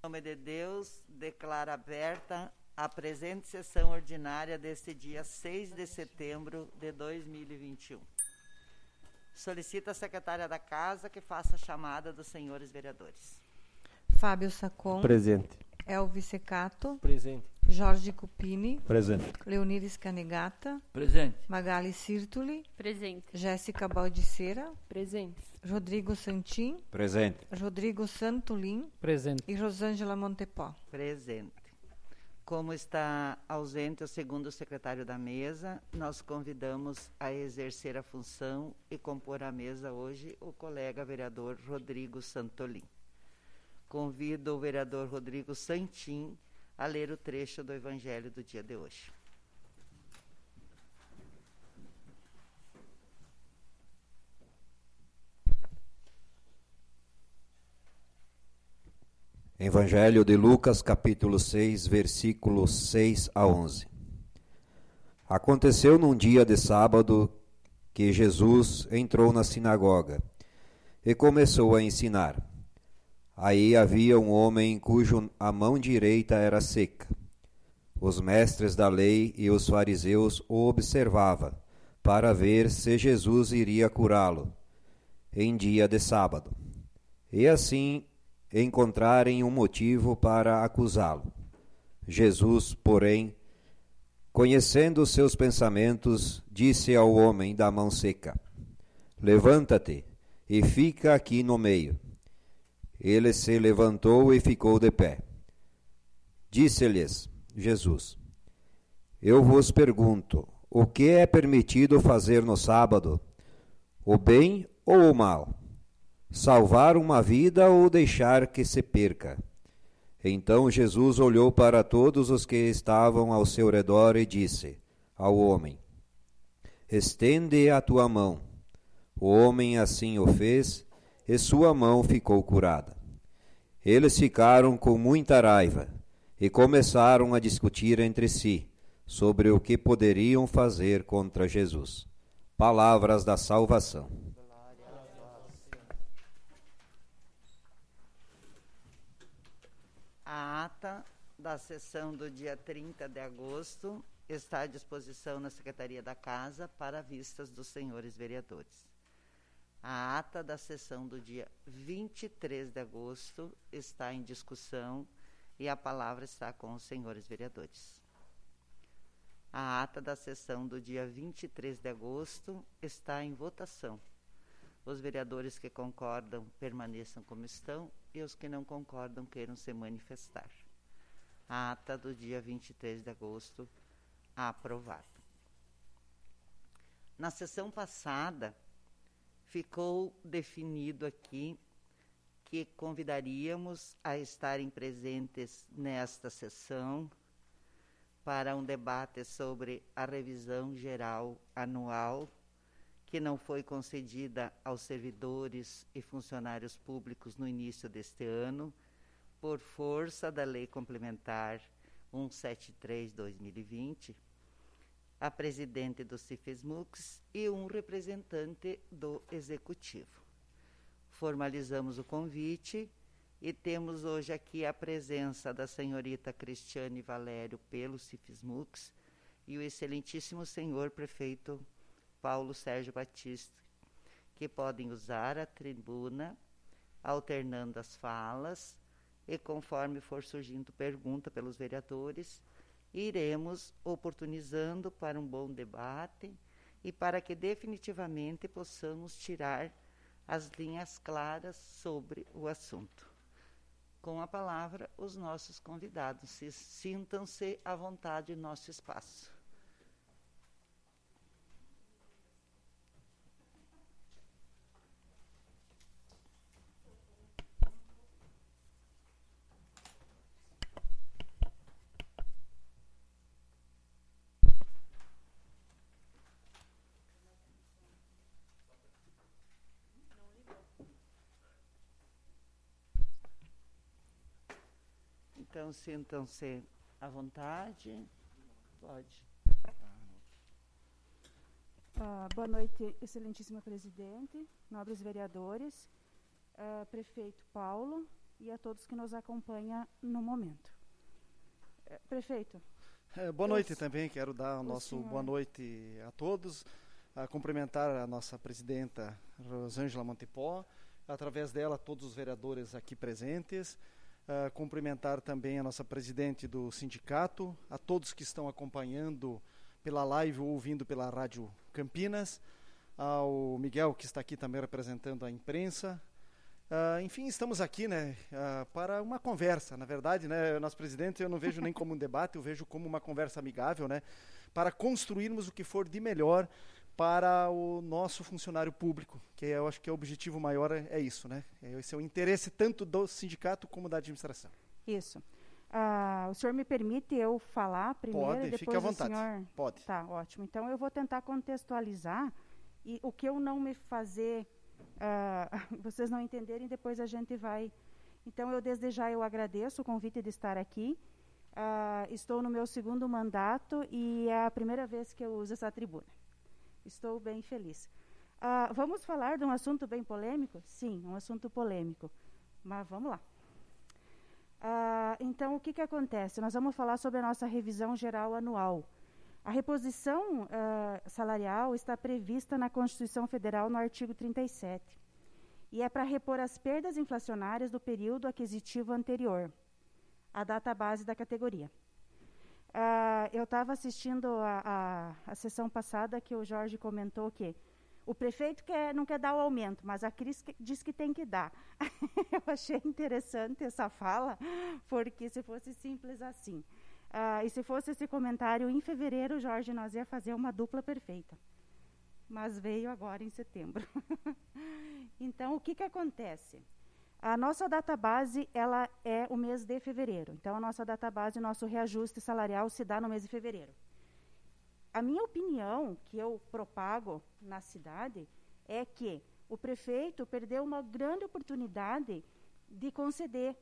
Em nome de Deus, declaro aberta a presente sessão ordinária deste dia 6 de setembro de 2021. Solicito à secretária da Casa que faça a chamada dos senhores vereadores. Fábio Sacon. Presente. Elvis Secato. Presente. Jorge Cupini. Presente. Leonides Canegata. Presente. Magali Sirtuli. Presente. Jéssica Baldiceira. Presente. Rodrigo Santin. Presente. Rodrigo Santolin. Presente. E Rosângela Montepó. Presente. Como está ausente o segundo secretário da mesa, nós convidamos a exercer a função e compor a mesa hoje o colega vereador Rodrigo Santolin. Convido o vereador Rodrigo Santin a ler o trecho do Evangelho do dia de hoje. Evangelho de Lucas, capítulo 6, versículos 6 a 11. Aconteceu num dia de sábado que Jesus entrou na sinagoga e começou a ensinar. Aí havia um homem cujo a mão direita era seca. Os mestres da lei e os fariseus o observavam para ver se Jesus iria curá-lo em dia de sábado, e assim encontrarem um motivo para acusá-lo. Jesus, porém, conhecendo os seus pensamentos, disse ao homem da mão seca: Levanta-te e fica aqui no meio. Ele se levantou e ficou de pé. Disse-lhes Jesus: Eu vos pergunto, o que é permitido fazer no sábado? O bem ou o mal? Salvar uma vida ou deixar que se perca? Então Jesus olhou para todos os que estavam ao seu redor e disse ao homem: Estende a tua mão. O homem assim o fez, e sua mão ficou curada. Eles ficaram com muita raiva e começaram a discutir entre si sobre o que poderiam fazer contra Jesus. Palavras da salvação. A ata da sessão do dia 30 de agosto está à disposição na Secretaria da Casa para vistas dos senhores vereadores. A ata da sessão do dia 23 de agosto está em discussão e a palavra está com os senhores vereadores. A ata da sessão do dia 23 de agosto está em votação. Os vereadores que concordam permaneçam como estão e os que não concordam queiram se manifestar. A ata do dia 23 de agosto aprovada. Na sessão passada, ficou definido aqui que convidaríamos a estarem presentes nesta sessão para um debate sobre a revisão geral anual que não foi concedida aos servidores e funcionários públicos no início deste ano, por força da Lei Complementar 173/2020, a presidente do CIFESMUX e um representante do Executivo. Formalizamos o convite e temos hoje aqui a presença da senhorita Cristiane Valério pelo CIFESMUX e o excelentíssimo senhor prefeito Paulo Sérgio Batista, que podem usar a tribuna, alternando as falas, e conforme for surgindo pergunta pelos vereadores, iremos oportunizando para um bom debate e para que definitivamente possamos tirar as linhas claras sobre o assunto. Com a palavra, os nossos convidados. Sintam-se à vontade em nosso espaço. Então, sintam-se à vontade. Pode. Boa noite, excelentíssima presidente, nobres vereadores, prefeito Paulo, e a todos que nos acompanham no momento. Prefeito. Boa noite também, quero dar o nosso boa noite a todos, cumprimentar a nossa presidenta Rosângela Montepó, através dela todos os vereadores aqui presentes, cumprimentar também a nossa presidente do sindicato, a todos que estão acompanhando pela live ou ouvindo pela Rádio Campinas, ao Miguel, que está aqui também representando a imprensa. Enfim, estamos aqui, né, para uma conversa. Na verdade, né, nosso presidente, eu não vejo nem como um debate, eu vejo como uma conversa amigável, né, para construirmos o que for de melhor para o nosso funcionário público, que eu acho que o objetivo maior é isso, né? Esse é o interesse tanto do sindicato como da administração. Isso. O senhor me permite eu falar primeiro? Pode, depois fique à vontade. Senhor... Pode. Tá, ótimo. Então, eu vou tentar contextualizar e o que eu não me fazer, vocês não entenderem, depois a gente vai... Então, desde já eu agradeço o convite de estar aqui. Estou no meu 2º mandato e é a primeira vez que eu uso essa tribuna. Estou bem feliz. Vamos falar de um assunto bem polêmico? Sim, um assunto polêmico. Mas vamos lá. Então, o que acontece? Nós vamos falar sobre a nossa revisão geral anual. A reposição salarial está prevista na Constituição Federal no artigo 37. E é para repor as perdas inflacionárias do período aquisitivo anterior, à data base da categoria. Eu estava assistindo a sessão passada que o Jorge comentou que o prefeito não quer dar o aumento, mas a Cris diz que tem que dar. Eu achei interessante essa fala, porque se fosse simples assim. E se fosse esse comentário em fevereiro, Jorge, nós ia fazer uma dupla perfeita. Mas veio agora em setembro. Então, o que acontece? A nossa database, ela é o mês de fevereiro. Então, a nossa database, o nosso reajuste salarial se dá no mês de fevereiro. A minha opinião, que eu propago na cidade, é que o prefeito perdeu uma grande oportunidade de conceder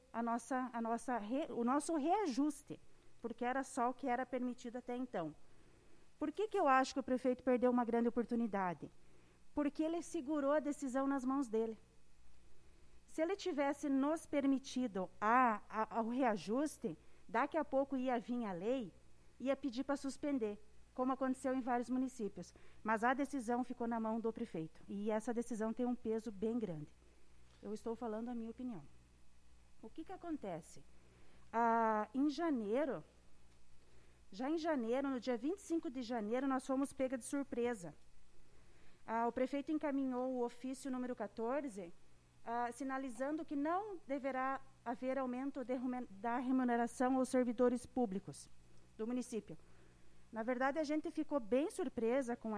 o nosso reajuste, porque era só o que era permitido até então. Por que eu acho que o prefeito perdeu uma grande oportunidade? Porque ele segurou a decisão nas mãos dele. Se ele tivesse nos permitido o reajuste, daqui a pouco ia vir a lei, ia pedir para suspender, como aconteceu em vários municípios. Mas a decisão ficou na mão do prefeito. E essa decisão tem um peso bem grande. Eu estou falando a minha opinião. O que acontece? Em janeiro, no dia 25 de janeiro, nós fomos pega de surpresa. O prefeito encaminhou o ofício número 14, sinalizando que não deverá haver aumento da remuneração aos servidores públicos do município. Na verdade, a gente ficou bem surpresa com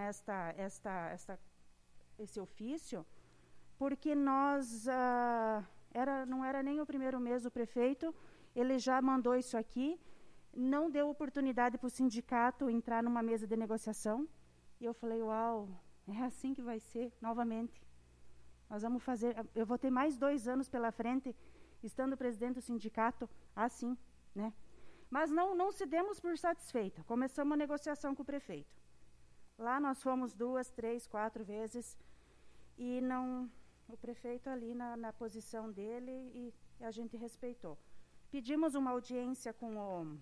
esse ofício, porque nós, não era nem o primeiro mês do prefeito, ele já mandou isso aqui, não deu oportunidade para o sindicato entrar numa mesa de negociação, e eu falei, uau, é assim que vai ser, novamente. Nós vamos fazer, eu vou ter mais 2 anos pela frente, estando presidente do sindicato, assim, né? Mas não se demos por satisfeita. Começamos a negociação com o prefeito. Lá nós fomos 2, 3, 4 vezes, e o prefeito ali na posição dele, e a gente respeitou. Pedimos uma audiência com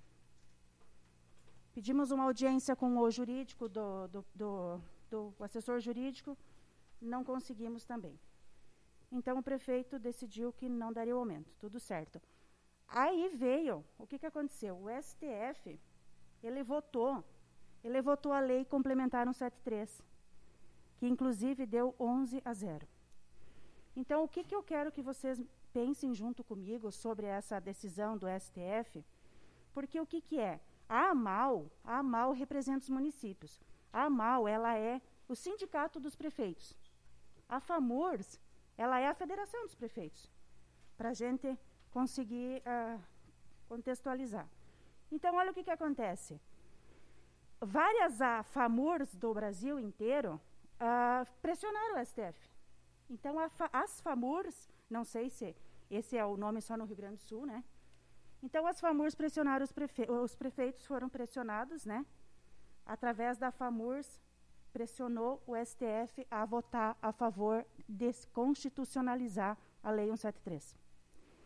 o jurídico, do assessor jurídico, não conseguimos também. Então, o prefeito decidiu que não daria o aumento, tudo certo. Aí veio, o que aconteceu? O STF, ele votou a lei complementar 173, que inclusive deu 11-0. Então, o que eu quero que vocês pensem junto comigo sobre essa decisão do STF, porque o que é? A AMAL representa os municípios. A AMAL, ela é o sindicato dos prefeitos. A FAMURS, ela é a federação dos prefeitos, para a gente conseguir contextualizar. Então, olha o que acontece. Várias FAMURS do Brasil inteiro pressionaram o STF. Então, as FAMURS, não sei se esse é o nome só no Rio Grande do Sul, né? Então, as FAMURS pressionaram os prefeitos foram pressionados, né? Através da FAMURS, pressionou o STF a votar a favor de constitucionalizar a Lei 173.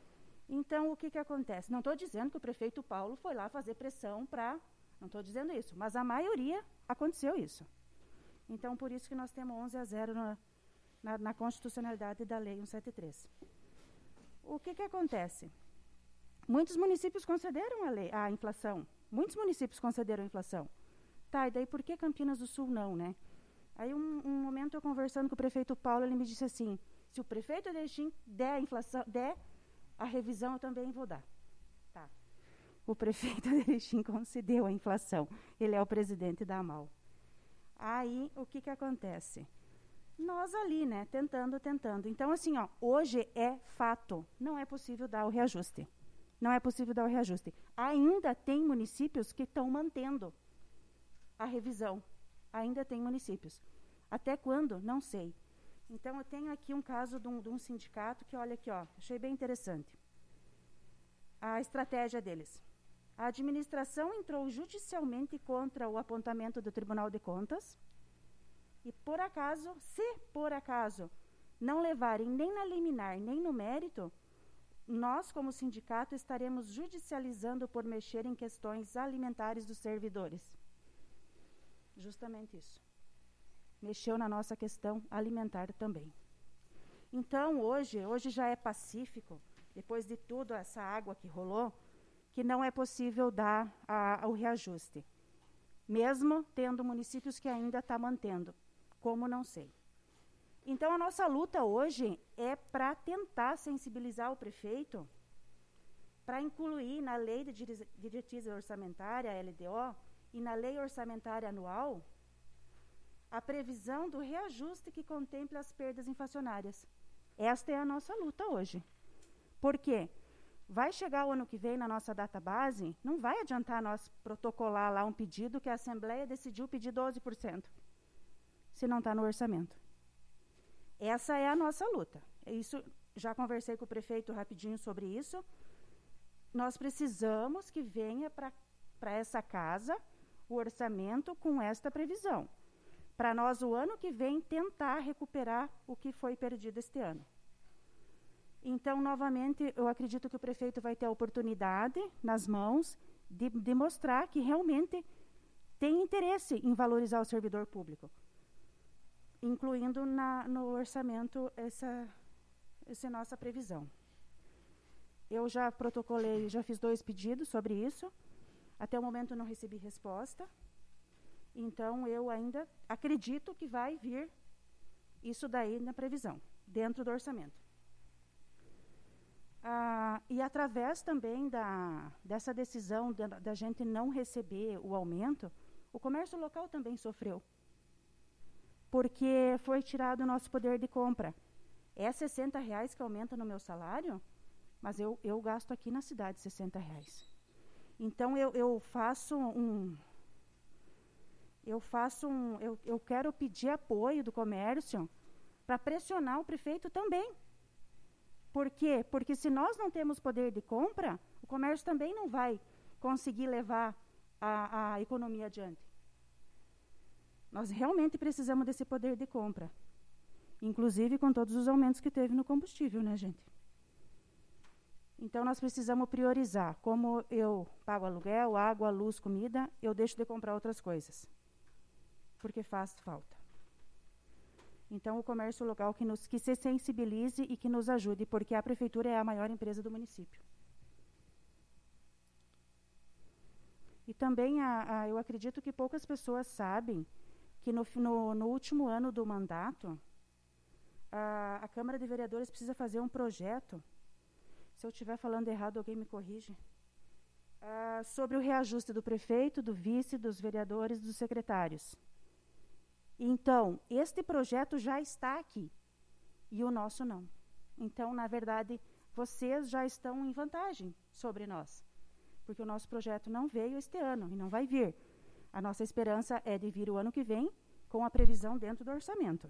Então, o que acontece? Não estou dizendo que o prefeito Paulo foi lá fazer pressão para... Não estou dizendo isso, mas a maioria aconteceu isso. Então, por isso que nós temos 11-0 na constitucionalidade da Lei 173. O que acontece? Muitos municípios concederam a inflação. Muitos municípios concederam a inflação. Tá, e daí por que Campinas do Sul não, né? Aí, um momento, eu conversando com o prefeito Paulo, ele me disse assim, se o prefeito Erechim der a inflação, der a revisão, eu também vou dar. Tá. O prefeito Erechim concedeu a inflação. Ele é o presidente da AMAL. Aí, o que acontece? Nós ali, né, tentando. Então, assim, ó, hoje é fato, não é possível dar o reajuste. Não é possível dar o reajuste. Ainda tem municípios que estão mantendo a revisão. Ainda tem municípios. Até quando? Não sei. Então, eu tenho aqui um caso de um sindicato que, olha aqui, ó, achei bem interessante. A estratégia deles. A administração entrou judicialmente contra o apontamento do Tribunal de Contas e, se por acaso não levarem nem na liminar, nem no mérito, nós, como sindicato, estaremos judicializando por mexer em questões alimentares dos servidores. Justamente isso. Mexeu na nossa questão alimentar também. Então, hoje já é pacífico, depois de tudo essa água que rolou, que não é possível dar o reajuste. Mesmo tendo municípios que ainda estão mantendo. Como, não sei. Então, a nossa luta hoje é para tentar sensibilizar o prefeito, para incluir na Lei de Diretriz Orçamentária, a LDO, e na Lei Orçamentária Anual, a previsão do reajuste que contempla as perdas inflacionárias. Esta é a nossa luta hoje. Por quê? Vai chegar o ano que vem na nossa database, não vai adiantar nós protocolar lá um pedido que a Assembleia decidiu pedir 12%, se não está no orçamento. Essa é a nossa luta. Isso, já conversei com o prefeito rapidinho sobre isso. Nós precisamos que venha para essa casa o orçamento com esta previsão. Para nós, o ano que vem, tentar recuperar o que foi perdido este ano. Então, novamente, eu acredito que o prefeito vai ter a oportunidade nas mãos de mostrar que realmente tem interesse em valorizar o servidor público, incluindo no orçamento essa nossa previsão. Eu já protocolei, já fiz 2 pedidos sobre isso. Até o momento não recebi resposta. Então, eu ainda acredito que vai vir isso daí na previsão, dentro do orçamento. E através também dessa decisão da gente não receber o aumento, o comércio local também sofreu. Porque foi tirado o nosso poder de compra. É R$60 que aumenta no meu salário, mas eu gasto aqui na cidade R$60. Então, eu quero pedir apoio do comércio para pressionar o prefeito também. Por quê? Porque se nós não temos poder de compra, o comércio também não vai conseguir levar a economia adiante. Nós realmente precisamos desse poder de compra. Inclusive com todos os aumentos que teve no combustível, né, gente? Então, nós precisamos priorizar. Como eu pago aluguel, água, luz, comida, eu deixo de comprar outras coisas. Porque faz falta. Então, o comércio local que se sensibilize e que nos ajude, porque a prefeitura é a maior empresa do município. E também, eu acredito que poucas pessoas sabem que no último ano do mandato, a Câmara de Vereadores precisa fazer um projeto, se eu estiver falando errado, alguém me corrige, sobre o reajuste do prefeito, do vice, dos vereadores, dos secretários. Então, este projeto já está aqui, e o nosso não. Então, na verdade, vocês já estão em vantagem sobre nós, porque o nosso projeto não veio este ano e não vai vir. A nossa esperança é de vir o ano que vem com a previsão dentro do orçamento.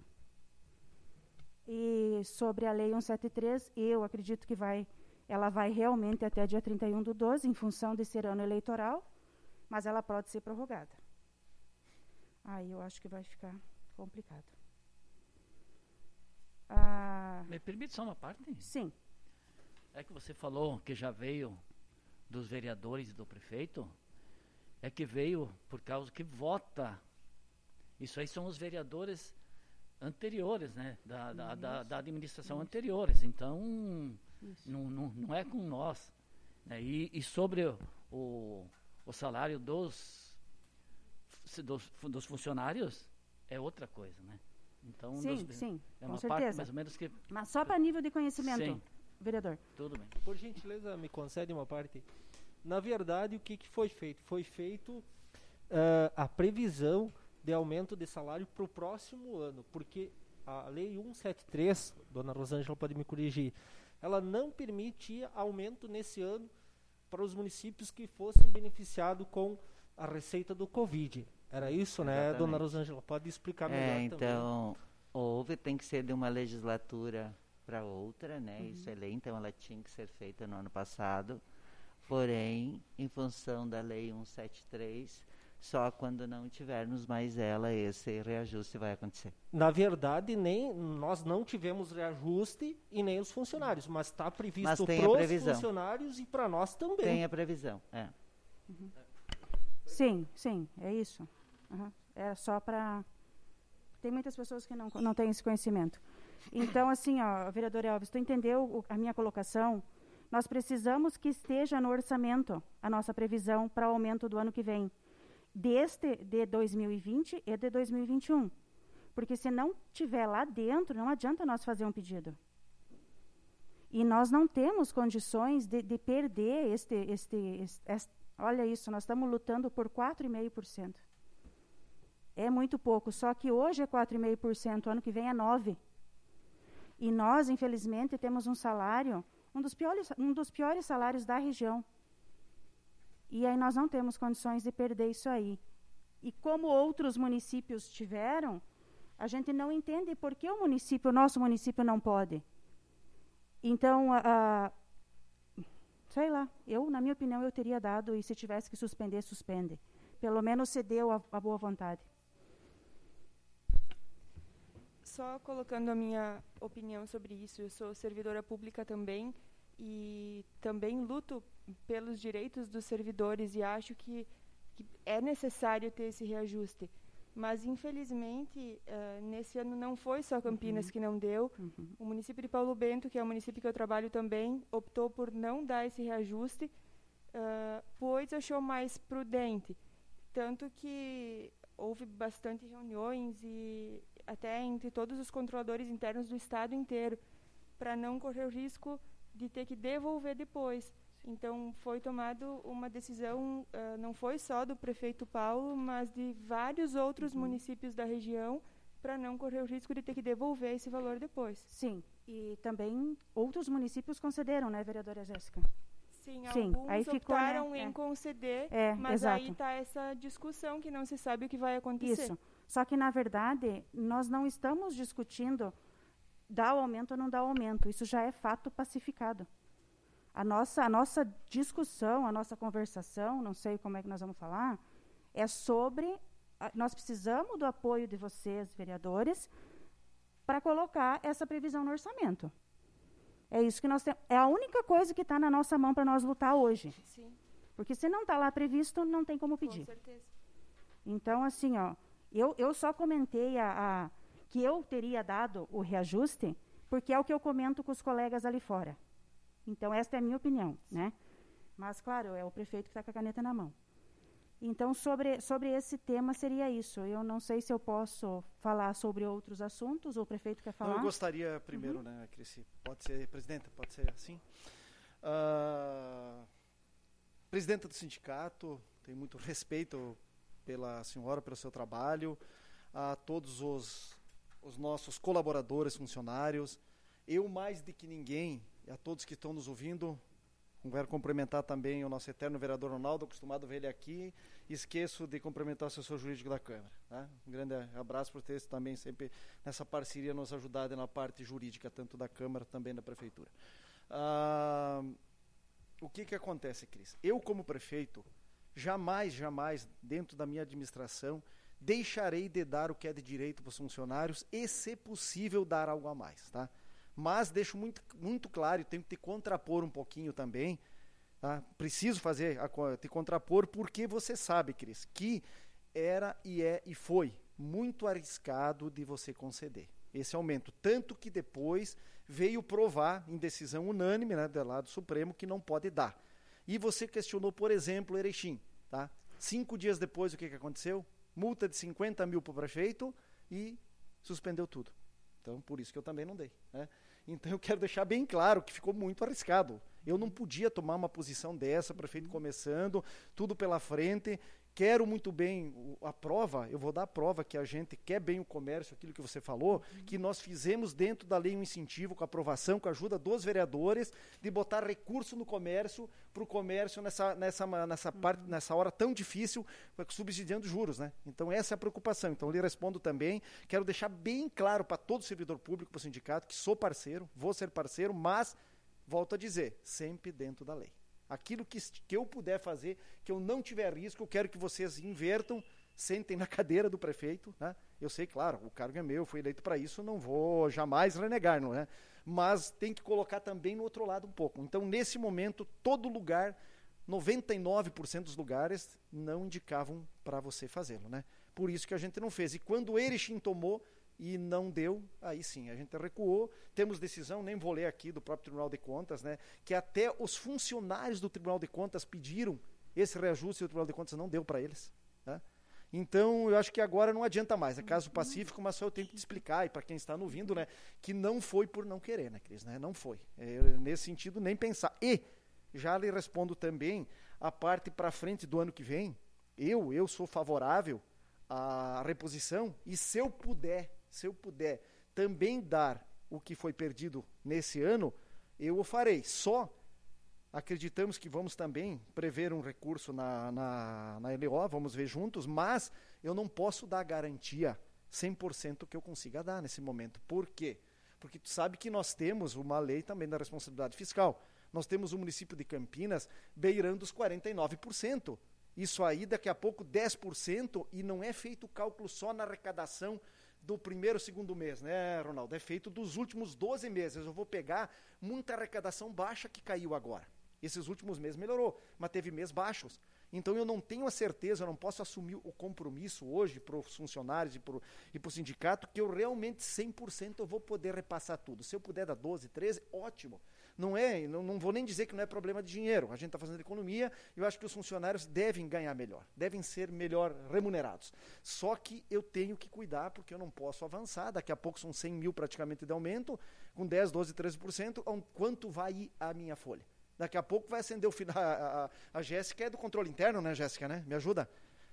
E sobre a Lei 173, eu acredito que ela vai realmente até dia 31/12, em função de ser ano eleitoral, mas ela pode ser prorrogada. Aí eu acho que vai ficar complicado. Me permite só uma parte? Sim. É que você falou que já veio dos vereadores e do prefeito, é que veio por causa que vota. Isso aí são os vereadores anteriores, né? Da administração anteriores. Então, não é com nós. Né? E sobre o salário dos funcionários, é outra coisa, né? Então, sim, é com uma certeza. parte mais ou menos que... Mas só para nível de conhecimento, Sim. vereador. Tudo bem. Por gentileza, me concede uma parte. Na verdade, o que foi feito? Foi feito a previsão de aumento de salário para o próximo ano, porque a Lei 173, dona Rosângela pode me corrigir, ela não permitia aumento nesse ano para os municípios que fossem beneficiados com a receita do Covid. Era isso, né, Exatamente. dona Rosângela? Pode explicar melhor também. Então, tem que ser de uma legislatura para outra, né? Isso é lei, então ela tinha que ser feita no ano passado. Porém, em função da Lei 173, só quando não tivermos mais ela, esse reajuste vai acontecer. Na verdade, nós não tivemos reajuste e nem os funcionários, mas está previsto para os funcionários e para nós também. Tem a previsão, é. Sim, é isso. É só para... Tem muitas pessoas que não têm esse conhecimento. Então, assim, vereador Elvis, tu entendeu a minha colocação? Nós precisamos que esteja no orçamento a nossa previsão para o aumento do ano que vem. De 2020 e de 2021. Porque se não tiver lá dentro, não adianta nós fazer um pedido. E nós não temos condições de perder olha isso, nós estamos lutando por 4,5%. É muito pouco, só que hoje é 4,5%, ano que vem é 9%. E nós, infelizmente, temos um salário, um dos piores salários da região. E aí nós não temos condições de perder isso aí. E como outros municípios tiveram, a gente não entende por que o nosso município não pode. Então, sei lá, na minha opinião, eu teria dado, e se tivesse que suspender, suspende. Pelo menos cedeu a boa vontade. Só colocando a minha opinião sobre isso, eu sou servidora pública também, e também luto pelos direitos dos servidores e acho que é necessário ter esse reajuste. Mas, infelizmente, nesse ano não foi só Campinas que não deu. O município de Paulo Bento, que é o município que eu trabalho também, optou por não dar esse reajuste, pois achou mais prudente. Tanto que houve bastante reuniões e até entre todos os controladores internos do estado inteiro, para não correr o risco de ter que devolver depois. Então, foi tomada uma decisão, não foi só do prefeito Paulo, mas de vários outros municípios da região, para não correr o risco de ter que devolver esse valor depois. Sim, e também outros municípios concederam, né, vereadora Jéssica? Sim, alguns aí optaram em conceder, mas exato. Aí está essa discussão que não se sabe o que vai acontecer. Isso, só que, na verdade, nós não estamos discutindo dar o aumento ou não dar o aumento, isso já é fato pacificado. A nossa discussão, a nossa conversação, não sei como é que nós vamos falar, é sobre... Nós precisamos do apoio de vocês, vereadores, para colocar essa previsão no orçamento. É isso que nós temos. É a única coisa que está na nossa mão para nós lutar hoje. Sim. Porque se não está lá previsto, não tem como pedir. Com certeza. Então, assim, eu só comentei que eu teria dado o reajuste, porque é o que eu comento com os colegas ali fora. Então, esta é a minha opinião, né? Mas, claro, é o prefeito que está com a caneta na mão. Então, sobre esse tema, seria isso. Eu não sei se eu posso falar sobre outros assuntos, ou o prefeito quer falar? Não, eu gostaria primeiro, né, Crissi? Pode ser, presidenta, pode ser assim? Presidenta do sindicato, tenho muito respeito pela senhora, pelo seu trabalho, a todos os nossos colaboradores, funcionários. Eu, mais do que ninguém, e a todos que estão nos ouvindo, quero cumprimentar também o nosso eterno vereador Ronaldo, acostumado a ver ele aqui, esqueço de cumprimentar o assessor jurídico da Câmara. Tá? Um grande abraço por ter também sempre nessa parceria nos ajudado na parte jurídica, tanto da Câmara, também da Prefeitura. O que acontece, Cris? Eu, como prefeito, jamais, dentro da minha administração, deixarei de dar o que é de direito para os funcionários e, se possível, dar algo a mais, tá? Mas deixo muito claro, e tenho que te contrapor um pouquinho também, tá? Preciso te contrapor, porque você sabe, Cris, que era e é e foi muito arriscado de você conceder esse aumento. Tanto que depois veio provar em decisão unânime, né, do lado Supremo, que não pode dar. E você questionou, por exemplo, Erechim. Tá? 5 dias depois, o que aconteceu? Multa de 50 mil para o prefeito e suspendeu tudo. Então, por isso que eu também não dei. Né? Então, eu quero deixar bem claro que ficou muito arriscado. Eu não podia tomar uma posição dessa, prefeito começando, tudo pela frente. Quero muito bem a prova, eu vou dar a prova que a gente quer bem o comércio, aquilo que você falou, que nós fizemos dentro da lei um incentivo, com aprovação, com a ajuda dos vereadores, de botar recurso no comércio, para o comércio nessa hora tão difícil, subsidiando juros, né? Então essa é a preocupação. Então eu lhe respondo também, quero deixar bem claro para todo servidor público, para o sindicato, que sou parceiro, vou ser parceiro, mas, volto a dizer, sempre dentro da lei. Aquilo que eu puder fazer, que eu não tiver risco, eu quero que vocês invertam, sentem na cadeira do prefeito. Né? Eu sei, claro, o cargo é meu, fui eleito para isso, não vou jamais renegar, não é? Mas tem que colocar também no outro lado um pouco. Então, nesse momento, todo lugar, 99% dos lugares, não indicavam para você fazê-lo. Né? Por isso que a gente não fez. E quando o Erechim tomou, e não deu, aí sim, a gente recuou, temos decisão, nem vou ler aqui, do próprio Tribunal de Contas, né, que até os funcionários do Tribunal de Contas pediram esse reajuste e o Tribunal de Contas não deu para eles. Né? Então, eu acho que agora não adianta mais, é caso pacífico, mas só eu tenho que te explicar, e para quem está ouvindo, né, que não foi por não querer, né, Cris, né, não foi. Nesse sentido, nem pensar. E já lhe respondo também, a parte para frente do ano que vem, eu sou favorável à reposição, e se eu puder também dar o que foi perdido nesse ano, eu o farei. Só acreditamos que vamos também prever um recurso na LO, vamos ver juntos, mas eu não posso dar garantia 100% que eu consiga dar nesse momento. Por quê? Porque tu sabe que nós temos uma lei também da responsabilidade fiscal. Nós temos o município de Campinas beirando os 49%. Isso aí, daqui a pouco, 10%, e não é feito o cálculo só na arrecadação do primeiro, segundo mês, né, Ronaldo? É feito dos últimos 12 meses. Eu vou pegar muita arrecadação baixa que caiu agora. Esses últimos meses melhorou, mas teve meses baixos. Então eu não tenho a certeza, eu não posso assumir o compromisso hoje para os funcionários e para o sindicato que eu realmente 100% eu vou poder repassar tudo. Se eu puder dar 12, 13, ótimo. Não vou nem dizer que não é problema de dinheiro. A gente está fazendo economia, eu acho que os funcionários devem ganhar melhor, devem ser melhor remunerados. Só que eu tenho que cuidar, porque eu não posso avançar. Daqui a pouco são 100 mil praticamente de aumento, com 10, 12, 13%, quanto vai ir a minha folha? Daqui a pouco vai acender o final. A Jéssica é do controle interno, né, Jéssica, né? Me ajuda?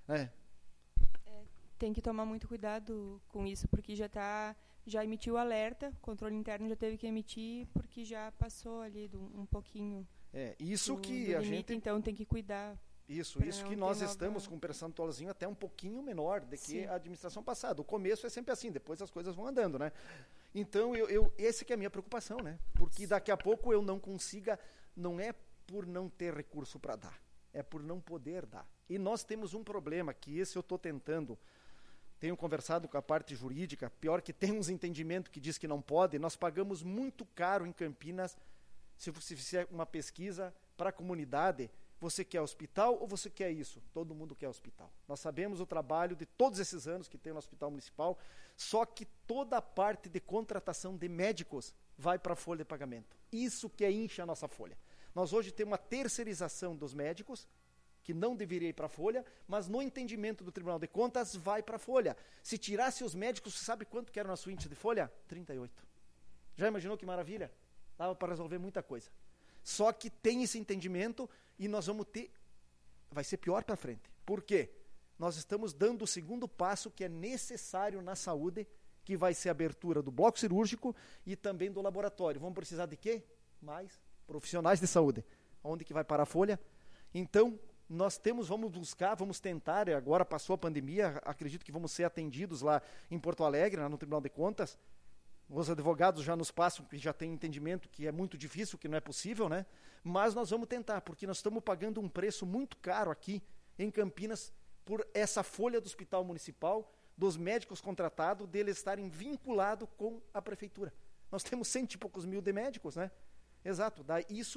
Tem que tomar muito cuidado com isso, porque já emitiu o alerta, o controle interno já teve que emitir, porque já passou ali um pouquinho isso que do a limite, gente... Então tem que cuidar. Isso que nós estamos com um percentualzinho até um pouquinho menor do que a administração passada. O começo é sempre assim, depois as coisas vão andando, né? Então, essa que é a minha preocupação, né? Porque daqui a pouco eu não consiga, não é por não ter recurso para dar, é por não poder dar. E nós temos um problema, que esse eu estou tentando, tenho conversado com a parte jurídica, pior que tem uns entendimentos que diz que não pode, nós pagamos muito caro em Campinas, se você fizer uma pesquisa para a comunidade, você quer hospital ou você quer isso? Todo mundo quer hospital. Nós sabemos o trabalho de todos esses anos que tem no hospital municipal, só que toda a parte de contratação de médicos vai para a folha de pagamento. Isso que incha a nossa folha. Nós hoje temos uma terceirização dos médicos, que não deveria ir para a folha, mas no entendimento do Tribunal de Contas vai para a folha. Se tirasse os médicos, você sabe quanto que era o nosso índice de folha? 38. Já imaginou que maravilha? Dava para resolver muita coisa. Só que tem esse entendimento e nós vamos ter... Vai ser pior para frente. Por quê? Nós estamos dando o segundo passo que é necessário na saúde, que vai ser a abertura do bloco cirúrgico e também do laboratório. Vamos precisar de quê? Mais profissionais de saúde. Onde que vai parar a folha? Então, nós vamos buscar, vamos tentar, agora passou a pandemia, acredito que vamos ser atendidos lá em Porto Alegre, lá no Tribunal de Contas. Os advogados já nos passam, que já têm entendimento que é muito difícil, que não é possível, né? Mas nós vamos tentar, porque nós estamos pagando um preço muito caro aqui em Campinas por essa folha do hospital municipal, dos médicos contratados, deles estarem vinculados com a prefeitura. Nós temos 100 e poucos mil de médicos, né? Exato.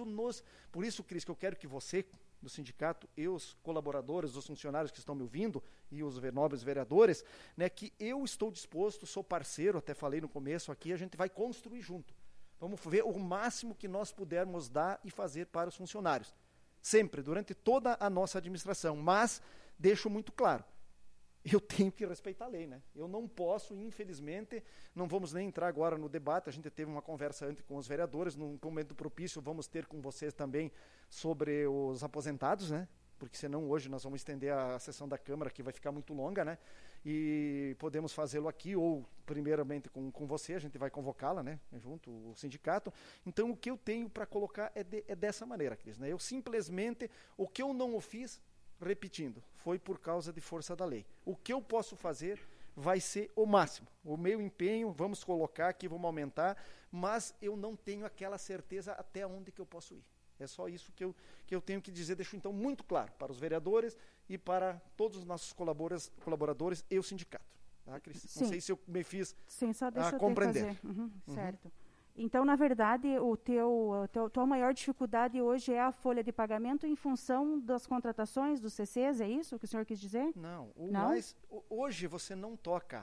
Por isso, Cris, que eu quero que você, do sindicato, e os colaboradores, os funcionários que estão me ouvindo, e os nobres vereadores, né, que eu estou disposto, sou parceiro, até falei no começo aqui, a gente vai construir junto. Vamos ver o máximo que nós pudermos dar e fazer para os funcionários. Sempre, durante toda a nossa administração. Mas, deixo muito claro, eu tenho que respeitar a lei, né? Eu não posso, infelizmente, não vamos nem entrar agora no debate, a gente teve uma conversa antes com os vereadores, num momento propício vamos ter com vocês também sobre os aposentados, né? Porque senão hoje nós vamos estender a sessão da Câmara, que vai ficar muito longa, né? E podemos fazê-lo aqui, ou primeiramente com você, a gente vai convocá-la, né? Junto, o sindicato. Então, o que eu tenho para colocar é dessa maneira, Cris, né? Eu simplesmente, o que eu não fiz, repetindo, foi por causa de força da lei. O que eu posso fazer vai ser o máximo. O meu empenho, vamos colocar aqui, vamos aumentar, mas eu não tenho aquela certeza até onde que eu posso ir. É só isso que eu tenho que dizer, deixo então muito claro para os vereadores e para todos os nossos colaboradores e o sindicato. Tá, Cris? Sim. Não sei se eu me fiz só deixa eu compreender. Fazer. Certo. Então, na verdade, tua maior dificuldade hoje é a folha de pagamento em função das contratações dos CCs, é isso que o senhor quis dizer? Não. Não? Hoje você não toca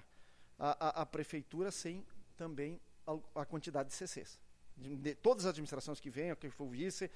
a prefeitura sem também a quantidade de CCs. De todas as administrações que vêm, a que foi o vice,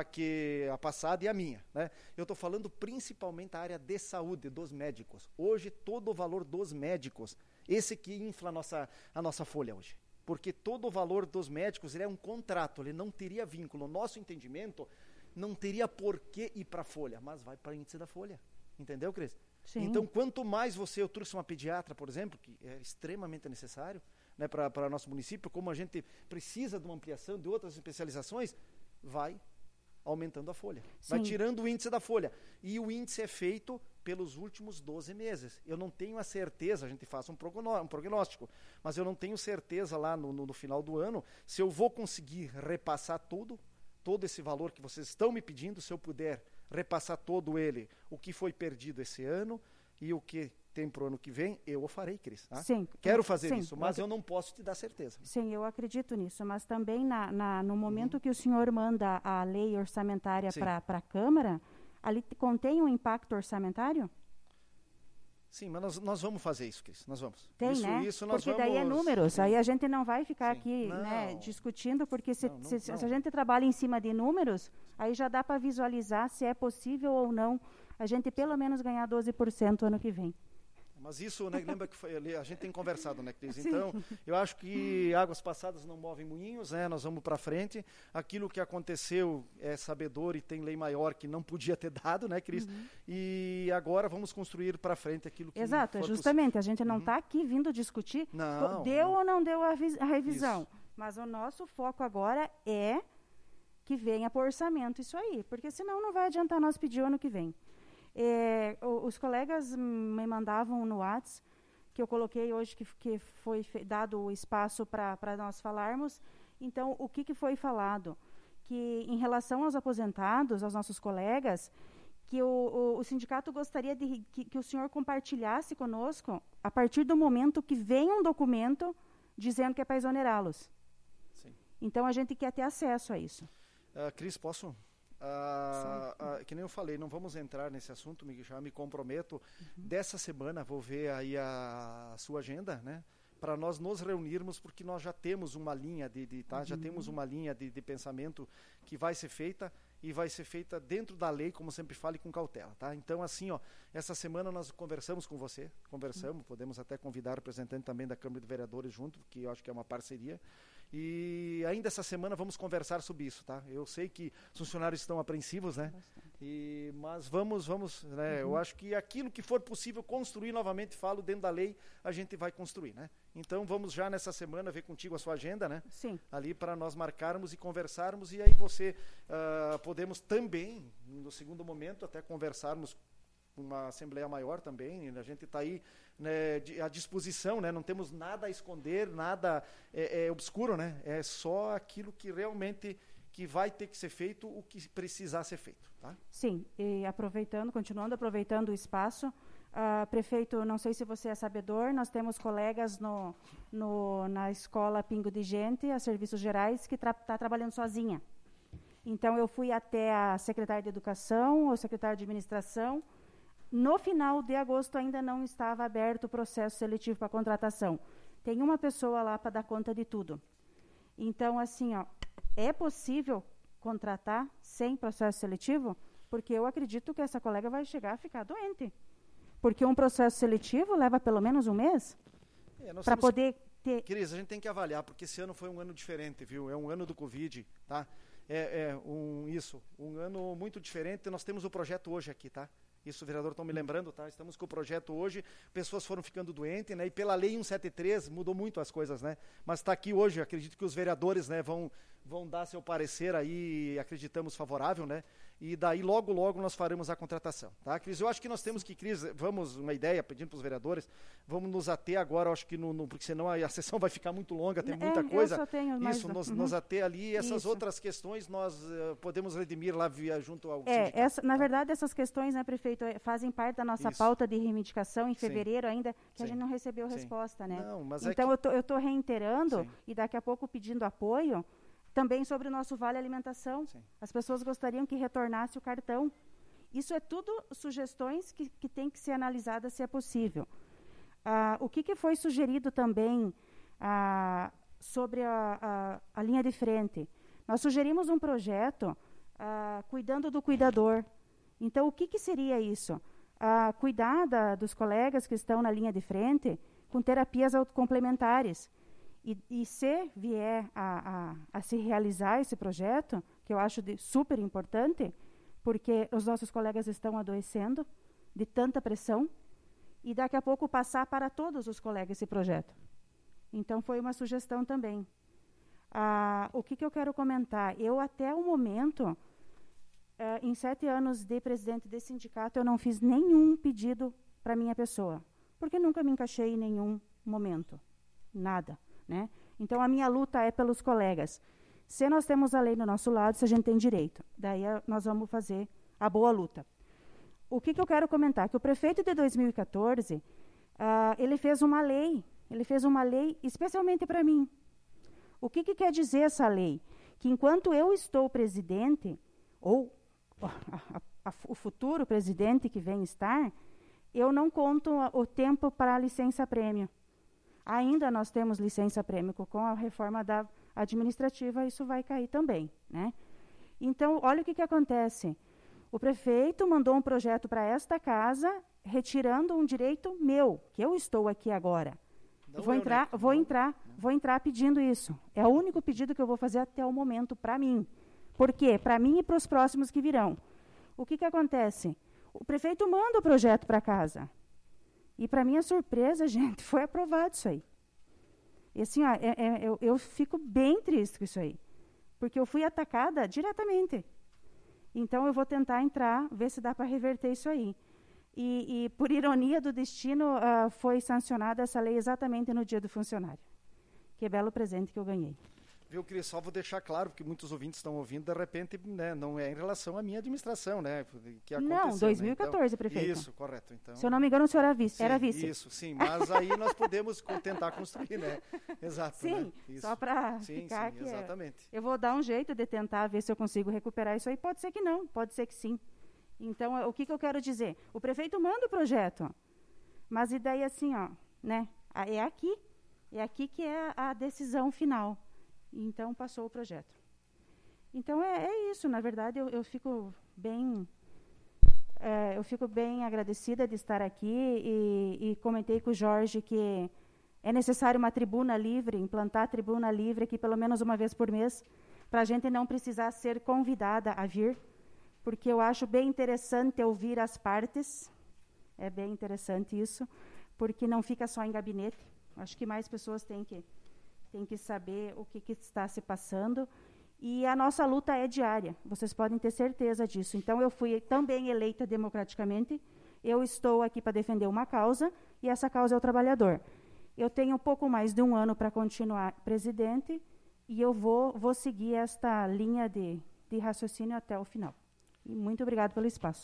a passada e a minha, né? Eu estou falando principalmente da área de saúde, dos médicos. Hoje, todo o valor dos médicos, esse que infla a nossa folha hoje. Porque todo o valor dos médicos ele é um contrato, ele não teria vínculo. O nosso entendimento não teria por que ir para a folha, mas vai para o índice da folha. Entendeu, Cris? Sim. Então, quanto mais eu trouxe uma pediatra, por exemplo, que é extremamente necessário, né, para nosso município, como a gente precisa de uma ampliação de outras especializações, vai aumentando a folha. Sim. Vai tirando o índice da folha. E o índice é feito pelos últimos 12 meses. Eu não tenho a certeza, a gente faz um prognóstico, mas eu não tenho certeza lá no final do ano se eu vou conseguir repassar todo esse valor que vocês estão me pedindo, se eu puder repassar todo ele, o que foi perdido esse ano e o que tem para o ano que vem, eu o farei, Cris. Tá? Sim. Quero fazer isso, mas eu não posso te dar certeza. Sim, eu acredito nisso, mas também no momento que o senhor manda a lei orçamentária para a Câmara, ali contém um impacto orçamentário? Sim, mas nós vamos fazer isso, Cris. Nós vamos. Tem, isso, né? Isso nós porque vamos... daí é números. Sim. Aí a gente não vai ficar Sim. aqui né, discutindo, porque se Não. a gente trabalha em cima de números, aí já dá para visualizar se é possível ou não a gente pelo menos ganhar 12% ano que vem. Mas isso, né, lembra que a gente tem conversado, né, Cris? Sim. Então, eu acho que águas passadas não movem moinhos, né? Nós vamos para frente. Aquilo que aconteceu é sabedor e tem lei maior que não podia ter dado, né, Cris? E agora vamos construir para frente aquilo que Exato, justamente. A gente não está aqui vindo discutir ou não deu a revisão. Isso. Mas o nosso foco agora é que venha para o orçamento isso aí, porque senão não vai adiantar nós pedir o ano que vem. Os colegas me mandavam no WhatsApp, que eu coloquei hoje, que foi dado o espaço para nós falarmos. Então, o que foi falado? Que, em relação aos aposentados, aos nossos colegas, que o sindicato gostaria que o senhor compartilhasse conosco, a partir do momento que vem um documento dizendo que é para exonerá-los. Sim. Então, a gente quer ter acesso a isso. Cris, posso... que nem eu falei, não vamos entrar nesse assunto, já me comprometo. Dessa semana vou ver aí a sua agenda, né? Para nós nos reunirmos, porque nós já temos uma linha já temos uma linha de pensamento que vai ser feita e vai ser feita dentro da lei, como sempre falo, e com cautela, tá? Então, assim, essa semana nós conversamos com você, podemos até convidar o representante também da Câmara de Vereadores junto, que eu acho que é uma parceria. E ainda essa semana vamos conversar sobre isso, tá? Eu sei que os funcionários estão apreensivos, né? Mas vamos, né? Eu acho que aquilo que for possível construir novamente, falo dentro da lei, a gente vai construir, né? Então vamos já nessa semana ver contigo a sua agenda, né? Sim. Ali para nós marcarmos e conversarmos, e aí você podemos também, no segundo momento, até conversarmos uma assembleia maior também, a gente está aí, né, à disposição, né, não temos nada a esconder, nada obscuro, né, é só aquilo que realmente que vai ter que ser feito, o que precisar ser feito. Tá? Sim, e continuando aproveitando o espaço, Prefeito, não sei se você é sabedor, nós temos colegas na escola Pingo de Gente, a Serviços Gerais, que está trabalhando sozinha. Então, eu fui até a secretária de Educação, o secretário de Administração. No final de agosto, ainda não estava aberto o processo seletivo para contratação. Tem uma pessoa lá para dar conta de tudo. Então, assim, é possível contratar sem processo seletivo? Porque eu acredito que essa colega vai chegar a ficar doente. Porque um processo seletivo leva pelo menos um mês para poder ter... Cris, a gente tem que avaliar, porque esse ano foi um ano diferente, viu? É um ano do Covid, tá? Um ano muito diferente. Nós temos o projeto hoje aqui, tá? Isso, vereador, estão me lembrando, tá? Estamos com o projeto hoje, pessoas foram ficando doentes, né? E pela lei 173 mudou muito as coisas, né? Mas está aqui hoje, acredito que os vereadores, né, vão dar seu parecer aí, acreditamos favorável, né? E daí logo nós faremos a contratação, tá, Cris? Eu acho que nós temos que, Cris, uma ideia, pedindo para os vereadores, vamos nos ater agora, acho que porque senão a sessão vai ficar muito longa, tem muita coisa. Eu só tenho mais nos ater ali, essas outras questões nós podemos redimir lá junto ao sindicato. Na verdade, essas questões, né, prefeito, fazem parte da nossa pauta de reivindicação em fevereiro ainda, que a gente não recebeu resposta, né? Não, mas então, eu estou reiterando e daqui a pouco pedindo apoio também sobre o nosso Vale Alimentação. Sim. As pessoas gostariam que retornasse o cartão. Isso é tudo sugestões que tem que ser analisadas se é possível. O que foi sugerido também sobre a linha de frente? Nós sugerimos um projeto cuidando do cuidador. Então, o que seria isso? Cuidar dos colegas que estão na linha de frente com terapias complementares. E se vier a se realizar esse projeto, que eu acho super importante, porque os nossos colegas estão adoecendo de tanta pressão, e daqui a pouco passar para todos os colegas esse projeto. Então, foi uma sugestão também. O que eu quero comentar? Eu, até o momento, em 7 anos de presidente desse sindicato, eu não fiz nenhum pedido para minha pessoa, porque nunca me encaixei em nenhum momento. Nada. Né? Então, a minha luta é pelos colegas. Se nós temos a lei no nosso lado, se a gente tem direito, daí nós vamos fazer a boa luta. O que eu quero comentar? Que o prefeito de 2014, ele fez uma lei especialmente para mim. O que quer dizer essa lei? Que enquanto eu estou presidente, ou o futuro presidente que vem estar, eu não conto o tempo para a licença-prêmio. Ainda nós temos licença-prêmio, com a reforma administrativa, isso vai cair também, né? Então, olha o que acontece. O prefeito mandou um projeto para esta casa, retirando um direito meu, que eu estou aqui agora. Vou entrar pedindo isso. É o único pedido que eu vou fazer até o momento para mim. Por quê? Para mim e para os próximos que virão. O que acontece? O prefeito manda o projeto para casa. E, para minha surpresa, gente, foi aprovado isso aí. E assim, eu fico bem triste com isso aí. Porque eu fui atacada diretamente. Então, eu vou tentar entrar, ver se dá para reverter isso aí. E por ironia do destino, foi sancionada essa lei exatamente no Dia do Funcionário. Que belo presente que eu ganhei. Viu, Cris, só vou deixar claro, porque muitos ouvintes estão ouvindo, de repente, né, não é em relação à minha administração, né? Que aconteceu, não, 2014, né? Então, prefeito. Isso, correto. Então, se eu não me engano, o senhor era vice. Isso, sim, mas aí nós podemos tentar construir, né? Exato. Sim, né? Só para ficar aqui. Exatamente. Eu vou dar um jeito de tentar ver se eu consigo recuperar isso aí. Pode ser que não, pode ser que sim. Então, o que eu quero dizer? O prefeito manda o projeto, mas e daí assim, né? É aqui que é a decisão final. Então, passou o projeto. Então, é isso. Na verdade, eu fico bem agradecida de estar aqui e comentei com o Jorge que é necessário uma tribuna livre, implantar a tribuna livre aqui pelo menos uma vez por mês, para a gente não precisar ser convidada a vir, porque eu acho bem interessante ouvir as partes. É bem interessante isso, porque não fica só em gabinete. Acho que mais pessoas têm que saber o que está se passando. E a nossa luta é diária, vocês podem ter certeza disso. Então, eu fui também eleita democraticamente, eu estou aqui para defender uma causa, e essa causa é o trabalhador. Eu tenho um pouco mais de um ano para continuar presidente, e eu vou seguir esta linha de raciocínio até o final. E muito obrigado pelo espaço.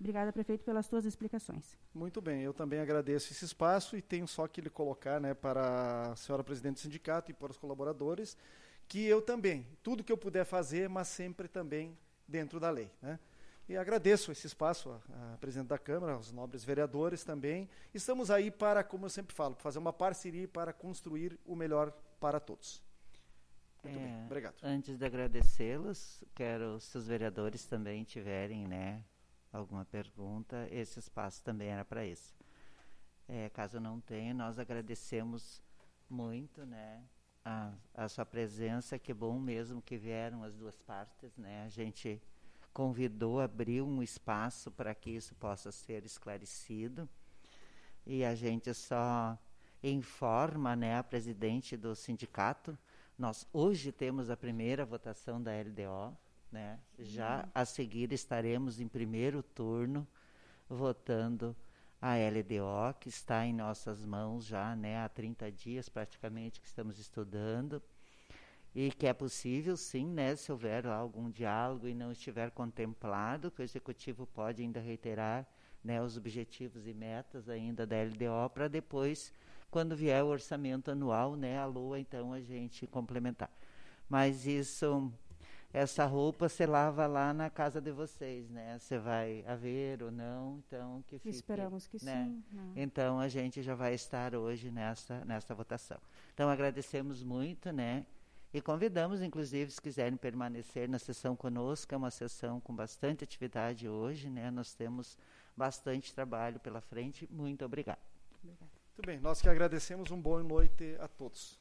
Obrigada, prefeito, pelas suas explicações. Muito bem, eu também agradeço esse espaço e tenho só que lhe colocar, né, para a senhora presidente do sindicato e para os colaboradores, que eu também, tudo que eu puder fazer, mas sempre também dentro da lei, né? E agradeço esse espaço à presidente da Câmara, aos nobres vereadores também. Estamos aí para, como eu sempre falo, fazer uma parceria para construir o melhor para todos. Muito bem, obrigado. Antes de agradecê-los, quero, se os vereadores também tiverem, né, alguma pergunta, esse espaço também era para isso. Caso não tenha, nós agradecemos muito, né, a sua presença. Que bom mesmo que vieram as duas partes, né? A gente convidou, abriu um espaço para que isso possa ser esclarecido, e a gente só informa, né, a presidente do sindicato. Nós hoje temos a primeira votação da LDO, né? Já a seguir estaremos em primeiro turno votando a LDO, que está em nossas mãos já, né, há 30 dias praticamente que estamos estudando, e que é possível sim, né, se houver lá algum diálogo e não estiver contemplado, que o Executivo pode ainda reiterar, né, os objetivos e metas ainda da LDO, para depois, quando vier o orçamento anual, né, a LOA, então a gente complementar. Mas isso, essa roupa você lava lá na casa de vocês, né? Você vai haver ou não, então que fique. Esperamos que né? sim. Né? Então a gente já vai estar hoje nessa votação. Então agradecemos muito, né? E convidamos, inclusive, se quiserem permanecer na sessão conosco, é uma sessão com bastante atividade hoje, né? Nós temos bastante trabalho pela frente. Muito obrigada. Muito bem, nós que agradecemos, boa noite a todos.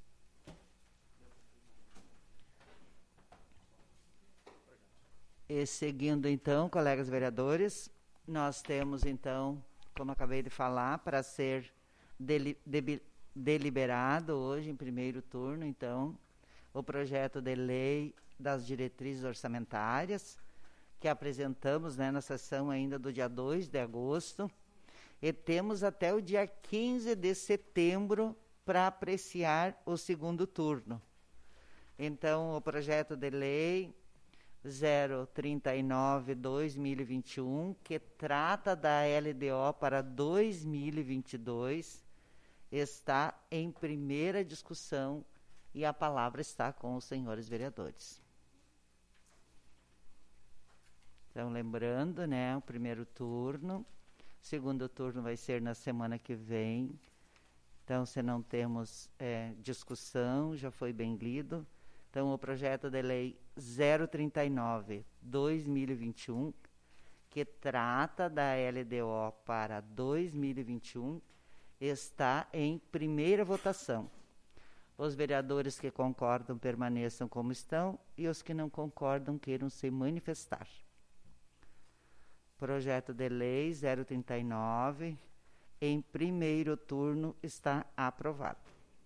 E seguindo então, colegas vereadores, nós temos então, como acabei de falar, para ser deliberado hoje em primeiro turno, então, o projeto de lei das diretrizes orçamentárias, que apresentamos, né, na sessão ainda do dia 2 de agosto, e temos até o dia 15 de setembro para apreciar o segundo turno. Então, o projeto de lei 039/2021, que trata da LDO para 2022, está em primeira discussão e a palavra está com os senhores vereadores. Então, lembrando, né, o primeiro turno, o segundo turno vai ser na semana que vem. Então, se não temos discussão, já foi bem lido. Então, o projeto de lei 039/2021, que trata da LDO para 2021, está em primeira votação. Os vereadores que concordam permaneçam como estão e os que não concordam queiram se manifestar. Projeto de lei 039, em primeiro turno, está aprovado.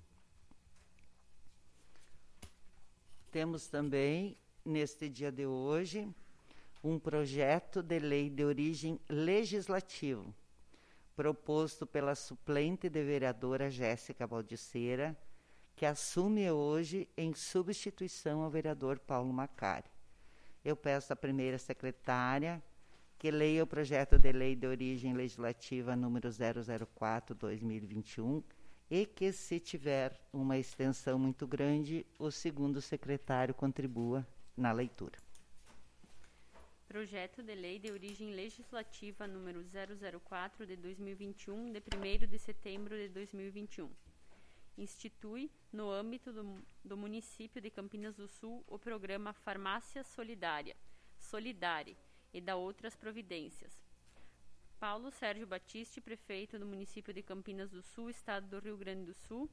Temos também, neste dia de hoje, um projeto de lei de origem legislativa, proposto pela suplente de vereadora Jéssica Baldiceira, que assume hoje em substituição ao vereador Paulo Macari. Eu peço à primeira secretária que leia o projeto de lei de origem legislativa número 004/2021 e que, se tiver uma extensão muito grande, o segundo secretário contribua na leitura. Projeto de lei de origem legislativa número 004/2021, de 1º de setembro de 2021. Institui, no âmbito do município de Campinas do Sul, o programa Farmácia Solidária, Solidare, e da outras providências. Paulo Sérgio Batiste, prefeito do município de Campinas do Sul, estado do Rio Grande do Sul,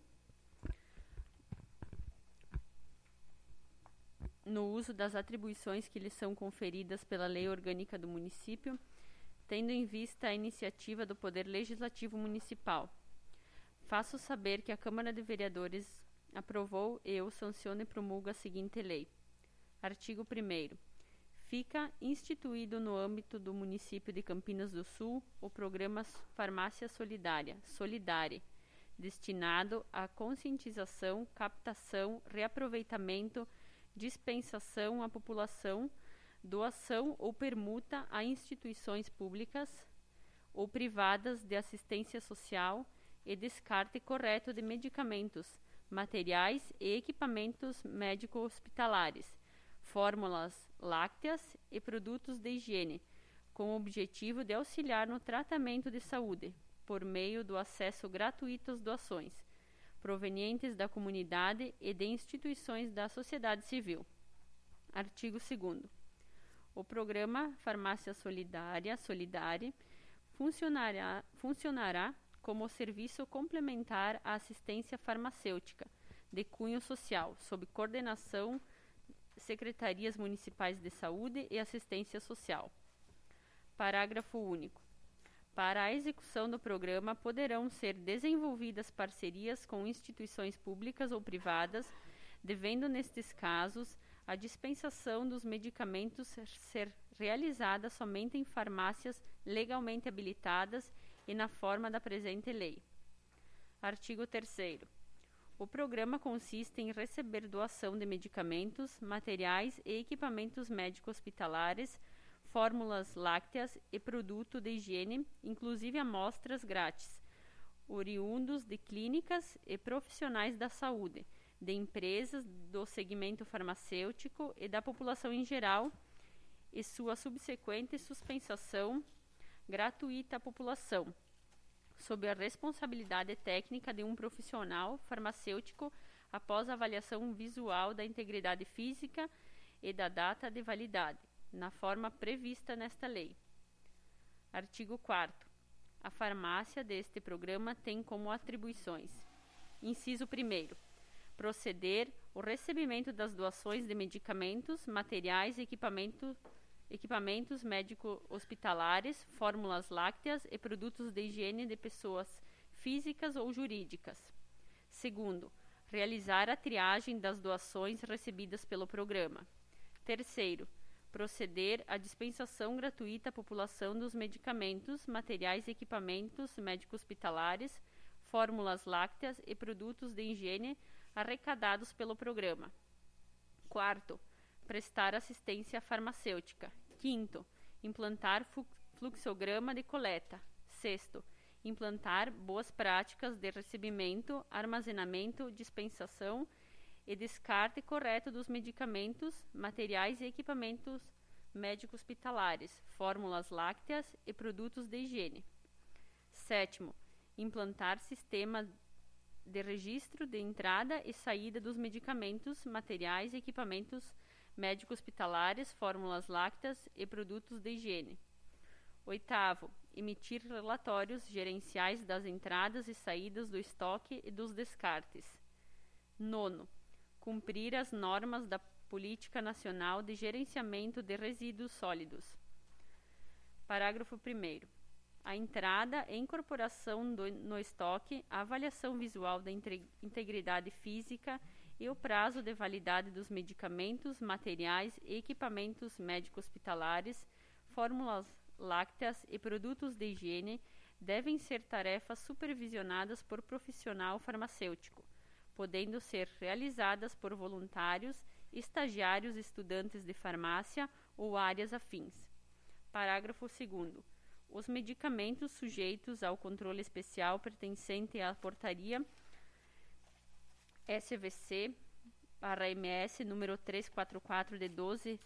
no uso das atribuições que lhe são conferidas pela lei orgânica do município, tendo em vista a iniciativa do Poder Legislativo Municipal. Faço saber que a Câmara de Vereadores aprovou e eu sanciono e promulgo a seguinte lei. Artigo 1º. Fica instituído no âmbito do município de Campinas do Sul o programa Farmácia Solidária, Solidare, destinado à conscientização, captação, reaproveitamento, dispensação à população doação ou permuta a instituições públicas ou privadas de assistência social e descarte correto de medicamentos, materiais e equipamentos médico-hospitalares, fórmulas lácteas e produtos de higiene, com o objetivo de auxiliar no tratamento de saúde, por meio do acesso gratuito às doações, provenientes da comunidade e de instituições da sociedade civil. Artigo 2º. O programa Farmácia Solidária funcionará como serviço complementar à assistência farmacêutica de cunho social, sob coordenação Secretarias Municipais de Saúde e Assistência Social. Parágrafo único. Para a execução do programa, poderão ser desenvolvidas parcerias com instituições públicas ou privadas, devendo, nestes casos, a dispensação dos medicamentos ser realizada somente em farmácias legalmente habilitadas e na forma da presente lei. Artigo 3º. O programa consiste em receber doação de medicamentos, materiais e equipamentos médico-hospitalares, fórmulas lácteas e produto de higiene, inclusive amostras grátis, oriundos de clínicas e profissionais da saúde, de empresas do segmento farmacêutico e da população em geral, e sua subsequente suspensação gratuita à população, sob a responsabilidade técnica de um profissional farmacêutico após avaliação visual da integridade física e da data de validade, na forma prevista nesta lei. Artigo 4º. A farmácia deste programa tem como atribuições: inciso 1º, proceder o recebimento das doações de medicamentos, materiais e equipamentos médico-hospitalares, fórmulas lácteas e produtos de higiene de pessoas físicas ou jurídicas. Segundo, realizar a triagem das doações recebidas pelo programa. Terceiro, proceder à dispensação gratuita à população dos medicamentos, materiais e equipamentos médico-hospitalares, fórmulas lácteas e produtos de higiene arrecadados pelo programa. Quarto, prestar assistência farmacêutica. Quinto, implantar fluxograma de coleta. Sexto, implantar boas práticas de recebimento, armazenamento, dispensação e descarte correto dos medicamentos, materiais e equipamentos médico-hospitalares, fórmulas lácteas e produtos de higiene. Sétimo, implantar sistema de registro de entrada e saída dos medicamentos, materiais e equipamentos médico-hospitalares, fórmulas lácteas e produtos de higiene. Oitavo, emitir relatórios gerenciais das entradas e saídas do estoque e dos descartes. Nono, cumprir as normas da Política Nacional de Gerenciamento de Resíduos Sólidos. Parágrafo 1º. A entrada e incorporação no estoque, a avaliação visual da integridade física e o prazo de validade dos medicamentos, materiais e equipamentos médico-hospitalares, fórmulas lácteas e produtos de higiene devem ser tarefas supervisionadas por profissional farmacêutico, podendo ser realizadas por voluntários, estagiários, estudantes de farmácia ou áreas afins. Parágrafo 2º. Os medicamentos sujeitos ao controle especial pertencente à portaria SVC/MS número 344 de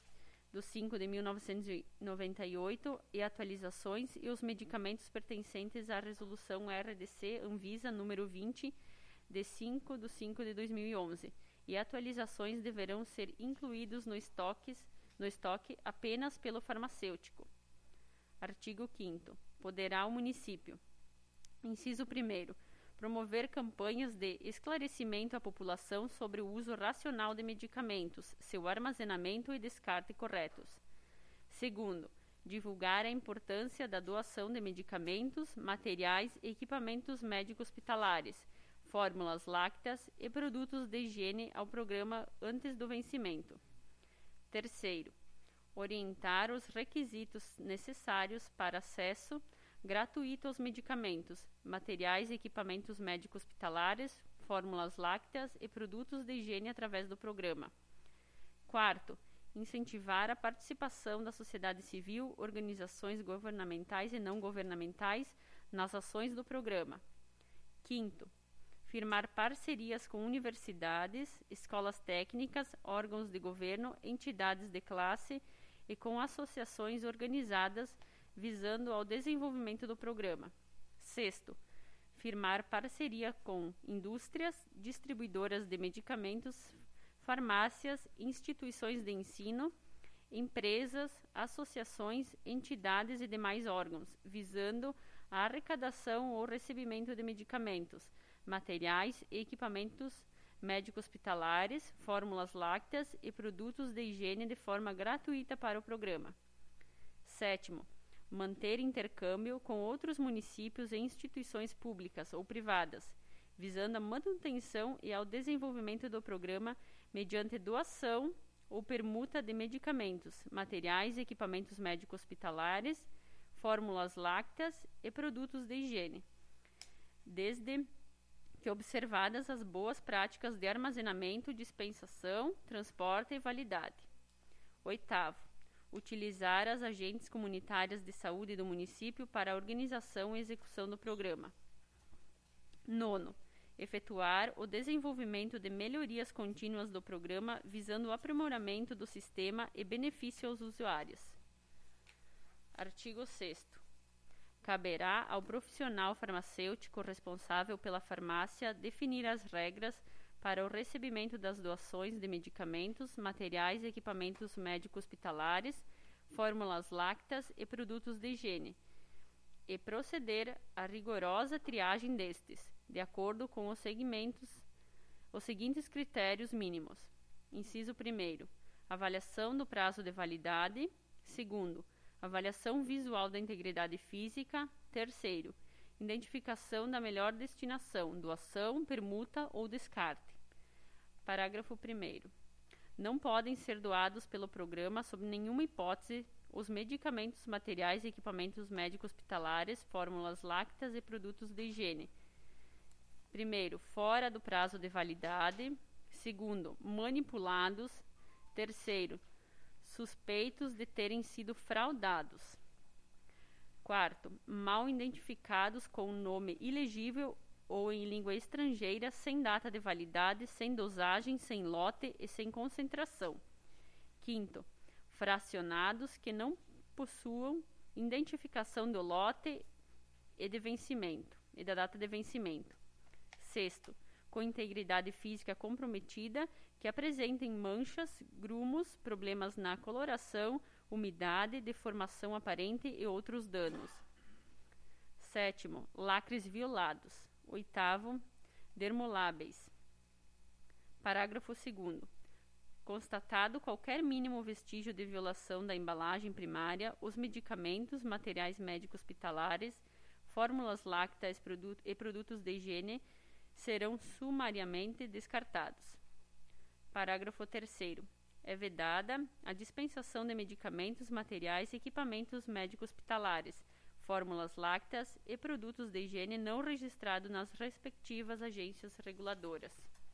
12/5/1998 e atualizações, e os medicamentos pertencentes à resolução RDC Anvisa número 20 de 5/5/2011 e atualizações deverão ser incluídos no estoque apenas pelo farmacêutico. Artigo 5º. Poderá o município: inciso 1º, promover campanhas de esclarecimento à população sobre o uso racional de medicamentos, seu armazenamento e descarte corretos. Segundo, divulgar a importância da doação de medicamentos, materiais e equipamentos médico-hospitalares, fórmulas lácteas e produtos de higiene ao programa antes do vencimento. Terceiro, orientar os requisitos necessários para acesso gratuito aos medicamentos, materiais e equipamentos médico-hospitalares, fórmulas lácteas e produtos de higiene através do programa. Quarto, incentivar a participação da sociedade civil, organizações governamentais e não governamentais nas ações do programa. 5º, firmar parcerias com universidades, escolas técnicas, órgãos de governo, entidades de classe e com associações organizadas visando ao desenvolvimento do programa. 6º, firmar parceria com indústrias, distribuidoras de medicamentos, farmácias, instituições de ensino, empresas, associações, entidades e demais órgãos, visando a arrecadação ou recebimento de medicamentos, materiais e equipamentos médico-hospitalares, fórmulas lácteas e produtos de higiene de forma gratuita para o programa. 7º, manter intercâmbio com outros municípios e instituições públicas ou privadas, visando a manutenção e ao desenvolvimento do programa mediante doação ou permuta de medicamentos, materiais e equipamentos médico-hospitalares, fórmulas lácteas e produtos de higiene, desde que observadas as boas práticas de armazenamento, dispensação, transporte e validade. 8º, utilizar as agentes comunitárias de saúde do município para a organização e execução do programa. 9º, efetuar o desenvolvimento de melhorias contínuas do programa visando o aprimoramento do sistema e benefício aos usuários. Artigo 6º. Caberá ao profissional farmacêutico responsável pela farmácia definir as regras para o recebimento das doações de medicamentos, materiais e equipamentos médico-hospitalares, fórmulas lácteas e produtos de higiene, e proceder à rigorosa triagem destes, de acordo com os seguintes critérios mínimos. Inciso 1º, avaliação do prazo de validade. 2º, avaliação visual da integridade física. 3º, identificação da melhor destinação, doação, permuta ou descarte. Parágrafo 1º. Não podem ser doados pelo programa, sob nenhuma hipótese, os medicamentos, materiais e equipamentos médico-hospitalares, fórmulas lácteas e produtos de higiene. 1º, fora do prazo de validade. 2º, manipulados. 3º, suspeitos de terem sido fraudados. 4º, mal identificados com um nome ilegível ou em língua estrangeira, sem data de validade, sem dosagem, sem lote e sem concentração. 5º, fracionados que não possuam identificação do lote e de vencimento e da data de vencimento. 6º, com integridade física comprometida, que apresentem manchas, grumos, problemas na coloração, umidade, deformação aparente e outros danos. 7º, lacres violados. 8º, dermoláveis. Parágrafo 2º. Constatado qualquer mínimo vestígio de violação da embalagem primária, os medicamentos, materiais médico-hospitalares, fórmulas lácteas e produtos de higiene serão sumariamente descartados. Parágrafo 3º. É vedada a dispensação de medicamentos, materiais e equipamentos médico-hospitalares, fórmulas lácteas e produtos de higiene não registrados nas respectivas agências reguladoras.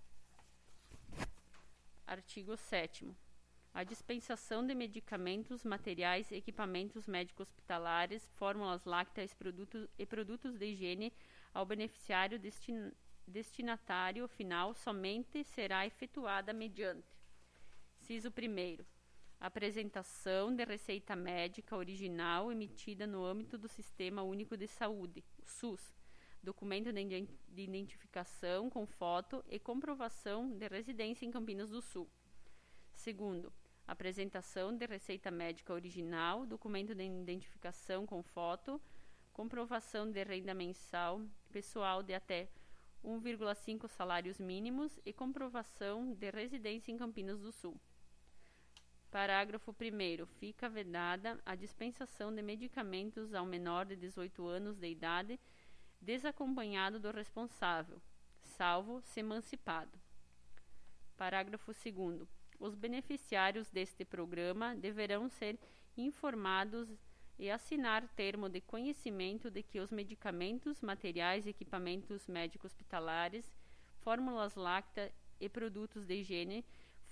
Artigo 7º. A dispensação de medicamentos, materiais e equipamentos médico-hospitalares, fórmulas lácteas e produtos de higiene ao beneficiário destinatário final somente será efetuada mediante: inciso 1º, apresentação de receita médica original emitida no âmbito do Sistema Único de Saúde, o SUS, documento de identificação com foto e comprovação de residência em Campinas do Sul. 2º, apresentação de receita médica original, documento de identificação com foto, comprovação de renda mensal pessoal de até 1,5 salários mínimos e comprovação de residência em Campinas do Sul. Parágrafo 1º. Fica vedada a dispensação de medicamentos ao menor de 18 anos de idade desacompanhado do responsável, salvo se emancipado. Parágrafo 2º. Os beneficiários deste programa deverão ser informados e assinar termo de conhecimento de que os medicamentos, materiais e equipamentos médico-hospitalares, fórmulas lácteas e produtos de higiene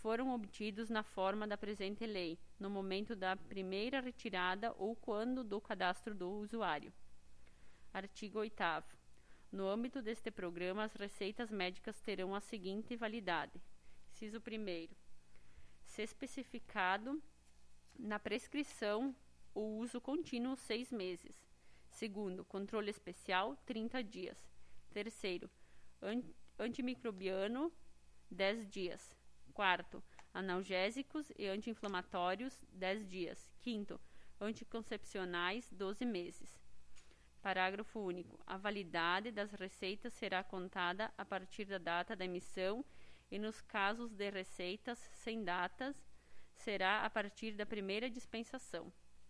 foram obtidos na forma da presente lei, no momento da primeira retirada ou quando do cadastro do usuário. Artigo 8º. No âmbito deste programa, as receitas médicas terão a seguinte validade. Inciso 1º. Se especificado na prescrição o uso contínuo 6 meses. 2º, controle especial 30 dias. 3º, antimicrobiano 10 dias. 4º, analgésicos e anti-inflamatórios 10 dias. 5º, anticoncepcionais 12 meses. Parágrafo único. A validade das receitas será contada a partir da data da emissão e, nos casos de receitas sem datas, será a partir da primeira dispensação.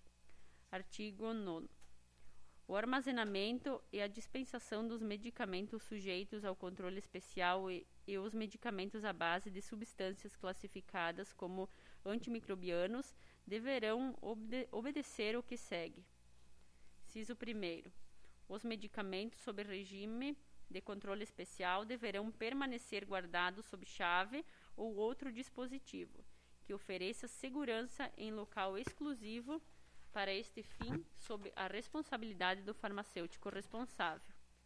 Artigo 9º. O armazenamento e a dispensação dos medicamentos sujeitos ao controle especial e os medicamentos à base de substâncias classificadas como antimicrobianos deverão obedecer o que segue. Inciso 1º. Os medicamentos sob regime de controle especial deverão permanecer guardados sob chave ou outro dispositivo que ofereça segurança em local exclusivo para este fim, sob a responsabilidade do farmacêutico responsável.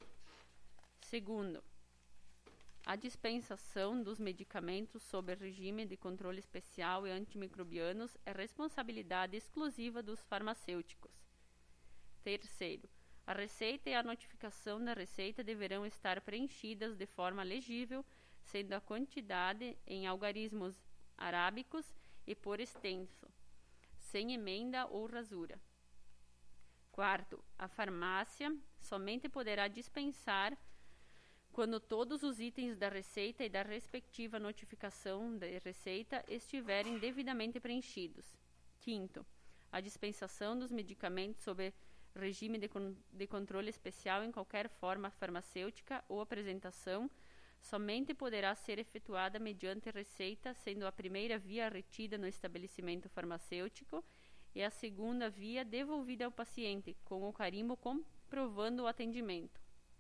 2º. A dispensação dos medicamentos sob regime de controle especial e antimicrobianos é responsabilidade exclusiva dos farmacêuticos. 3º. A receita e a notificação da receita deverão estar preenchidas de forma legível, sendo a quantidade em algarismos arábicos e por extenso, sem emenda ou rasura. 4º. A farmácia somente poderá dispensar quando todos os itens da receita e da respectiva notificação de receita estiverem devidamente preenchidos. 5º. A dispensação dos medicamentos sob regime de controle especial em qualquer forma farmacêutica ou apresentação somente poderá ser efetuada mediante receita, sendo a primeira via retida no estabelecimento farmacêutico e a segunda via devolvida ao paciente, com o carimbo comprovando o atendimento.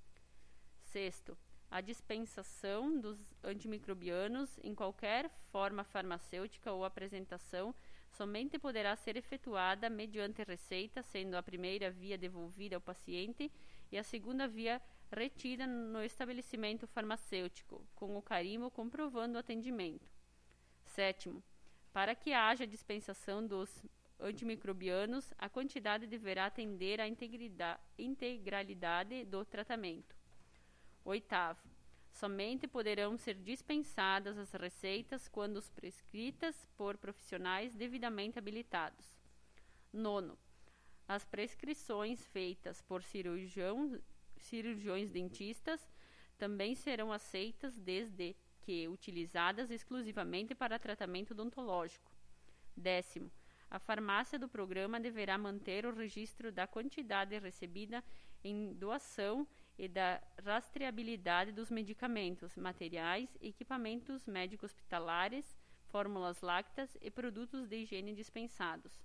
6º. A dispensação dos antimicrobianos em qualquer forma farmacêutica ou apresentação somente poderá ser efetuada mediante receita, sendo a primeira via devolvida ao paciente e a segunda via retida no estabelecimento farmacêutico, com o carimbo comprovando o atendimento. 7º. Para que haja dispensação dos antimicrobianos, a quantidade deverá atender à integralidade do tratamento. 8º. Somente poderão ser dispensadas as receitas quando prescritas por profissionais devidamente habilitados. 9º. As prescrições feitas por cirurgiões dentistas também serão aceitas desde que utilizadas exclusivamente para tratamento odontológico. 10º. A farmácia do programa deverá manter o registro da quantidade recebida em doação e da rastreabilidade dos medicamentos, materiais, equipamentos médico-hospitalares, fórmulas lácteas e produtos de higiene dispensados.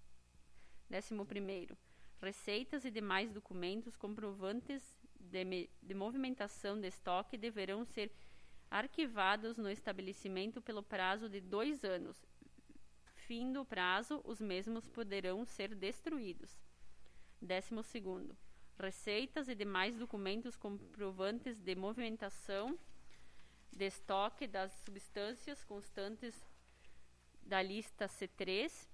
11º. Receitas e demais documentos comprovantes de movimentação de estoque deverão ser arquivados no estabelecimento pelo prazo de 2 anos. Fim do prazo, os mesmos poderão ser destruídos. 12º. Receitas e demais documentos comprovantes de movimentação de estoque das substâncias constantes da lista C3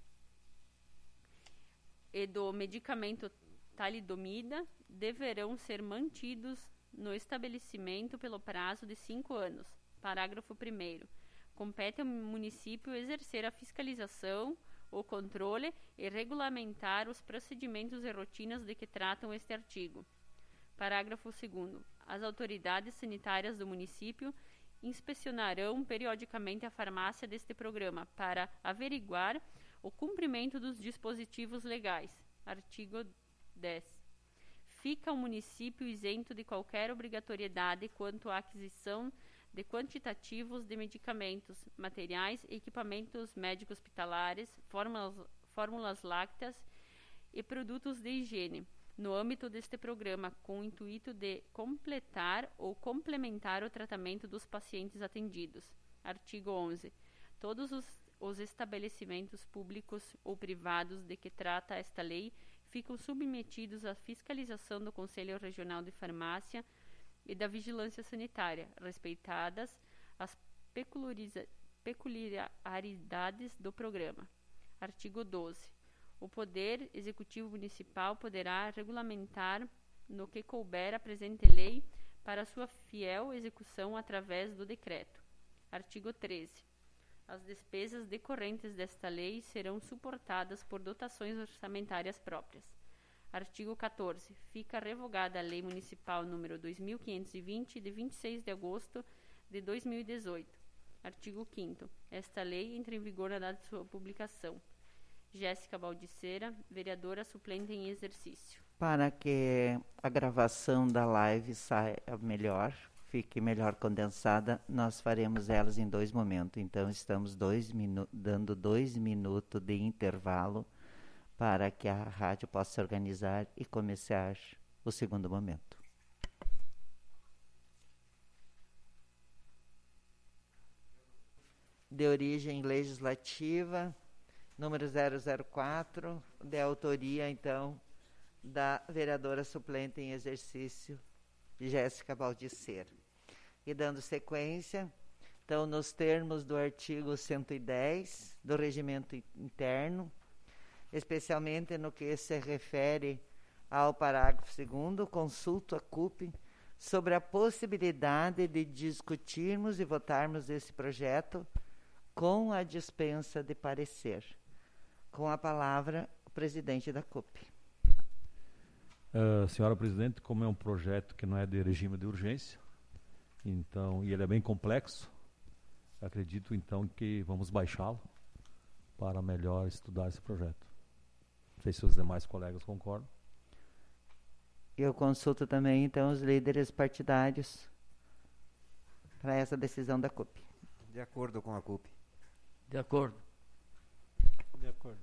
e do medicamento talidomida deverão ser mantidos no estabelecimento pelo prazo de 5 anos. Parágrafo 1º. Compete ao município exercer a fiscalização, o controle e regulamentar os procedimentos e rotinas de que tratam este artigo. Parágrafo 2º. As autoridades sanitárias do município inspecionarão periodicamente a farmácia deste programa para averiguar o cumprimento dos dispositivos legais. Artigo 10. Fica o município isento de qualquer obrigatoriedade quanto à aquisição de quantitativos de medicamentos, materiais e equipamentos médico-hospitalares, fórmulas lácteas e produtos de higiene, no âmbito deste programa, com o intuito de completar ou complementar o tratamento dos pacientes atendidos. Artigo 11. Todos os estabelecimentos públicos ou privados de que trata esta lei ficam submetidos à fiscalização do Conselho Regional de Farmácia e da Vigilância Sanitária, respeitadas as peculiaridades do programa. Artigo 12. O Poder Executivo Municipal poderá regulamentar no que couber a presente lei para sua fiel execução através do decreto. Artigo 13. As despesas decorrentes desta lei serão suportadas por dotações orçamentárias próprias. Artigo 14. Fica revogada a Lei Municipal número 2520, de 26 de agosto de 2018. Artigo 5º. Esta lei entra em vigor na data de sua publicação. Jéssica Baldiceira, vereadora suplente em exercício. Para que a gravação da live saia melhor, fique melhor condensada, nós faremos elas em 2 momentos. Então, estamos dando 2 minutos de intervalo para que a rádio possa se organizar e começar o segundo momento. De origem legislativa, número 004, de autoria, então, da vereadora suplente em exercício, Jéssica Baldiceira. E dando sequência, então, nos termos do artigo 110 do Regimento Interno, especialmente no que se refere ao parágrafo 2º, consulto a CUP sobre a possibilidade de discutirmos e votarmos esse projeto com a dispensa de parecer. Com a palavra, o presidente da CUP. Senhora Presidente, como é um projeto que não é de regime de urgência, então, e ele é bem complexo, acredito então que vamos baixá-lo para melhor estudar esse projeto. Não sei se os demais colegas concordam. Eu consulto também, então, os líderes partidários para essa decisão da CUP. De acordo com a CUP. De acordo. De acordo.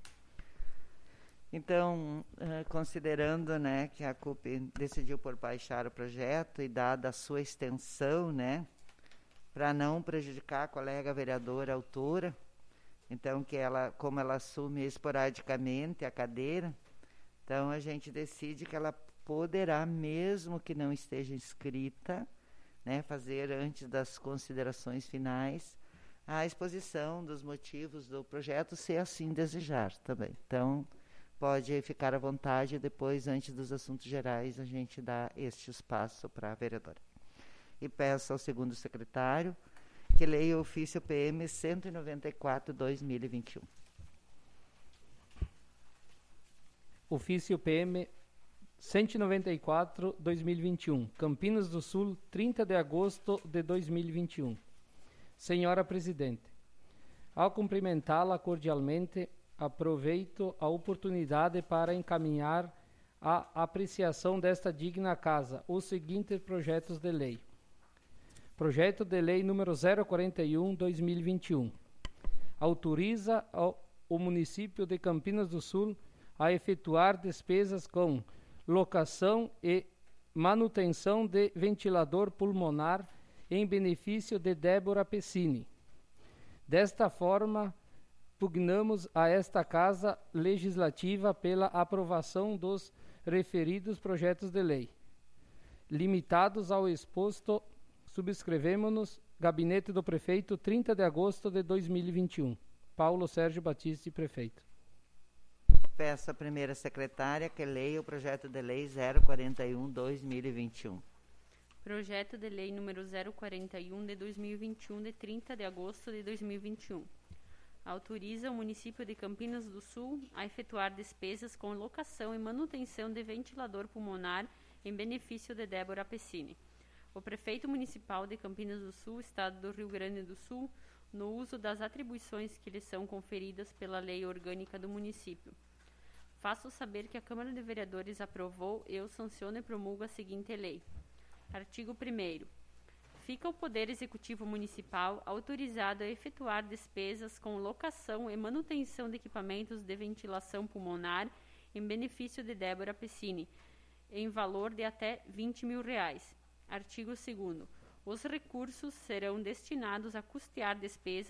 Então, considerando, né, que a CUP decidiu por baixar o projeto e dada a sua extensão, né, para não prejudicar a colega vereadora autora, então, que ela, como ela assume esporadicamente a cadeira, então a gente decide que ela poderá, mesmo que não esteja inscrita, né, fazer antes das considerações finais a exposição dos motivos do projeto, se assim desejar também. Então, pode ficar à vontade, depois, antes dos assuntos gerais, a gente dá este espaço para a vereadora. E peço ao segundo secretário que leia o ofício PM 194/2021. Ofício PM 194/2021, Campinas do Sul, 30 de agosto de 2021. Senhora Presidente, ao cumprimentá-la cordialmente, aproveito a oportunidade para encaminhar à apreciação desta digna casa os seguintes projetos de lei. Projeto de Lei número 041/2021. Autoriza o município de Campinas do Sul a efetuar despesas com locação e manutenção de ventilador pulmonar em benefício de Débora Pessini. Desta forma, pugnamos a esta Casa Legislativa pela aprovação dos referidos projetos de lei. Limitados ao exposto, subscrevemos-nos, Gabinete do Prefeito, 30 de agosto de 2021. Paulo Sérgio Batista, Prefeito. Peço à primeira secretária que leia o projeto de lei 041/2021. Projeto de lei número 041 de 2021, de 30 de agosto de 2021. Autoriza o município de Campinas do Sul a efetuar despesas com locação e manutenção de ventilador pulmonar em benefício de Débora Pessini. O prefeito municipal de Campinas do Sul, Estado do Rio Grande do Sul, no uso das atribuições que lhe são conferidas pela Lei Orgânica do município. Faço saber que a Câmara de Vereadores aprovou, eu sanciono e promulgo a seguinte lei. Artigo 1º. Fica o Poder Executivo Municipal autorizado a efetuar despesas com locação e manutenção de equipamentos de ventilação pulmonar em benefício de Débora Pessini, em valor de até R$20 mil. Artigo 2º. Os recursos serão destinados a custear despesas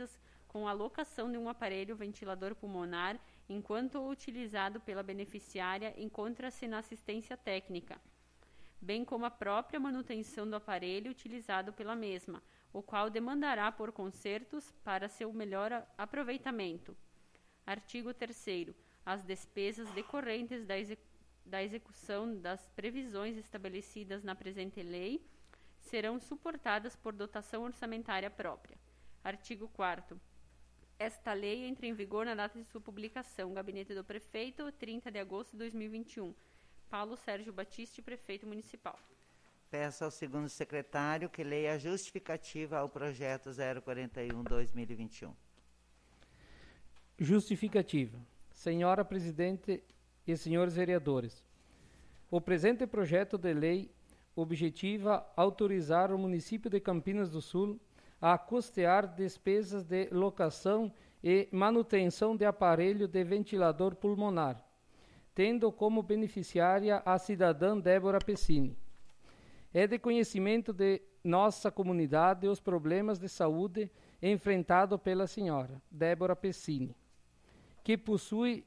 com a locação de um aparelho ventilador pulmonar enquanto utilizado pela beneficiária encontra-se na assistência técnica, bem como a própria manutenção do aparelho utilizado pela mesma, o qual demandará por consertos para seu melhor aproveitamento. Artigo 3º. As despesas decorrentes da execução das previsões estabelecidas na presente lei serão suportadas por dotação orçamentária própria. Artigo 4º. Esta lei entra em vigor na data de sua publicação. Gabinete do Prefeito, 30 de agosto de 2021. Paulo Sérgio Batiste, Prefeito Municipal. Peço ao segundo secretário que leia a justificativa ao projeto 041/2021. Justificativa. Senhora Presidente e senhores vereadores, o presente projeto de lei objetiva autorizar o município de Campinas do Sul a custear despesas de locação e manutenção de aparelho de ventilador pulmonar, tendo como beneficiária a cidadã Débora Pessini. É de conhecimento de nossa comunidade os problemas de saúde enfrentados pela senhora Débora Pessini, que possui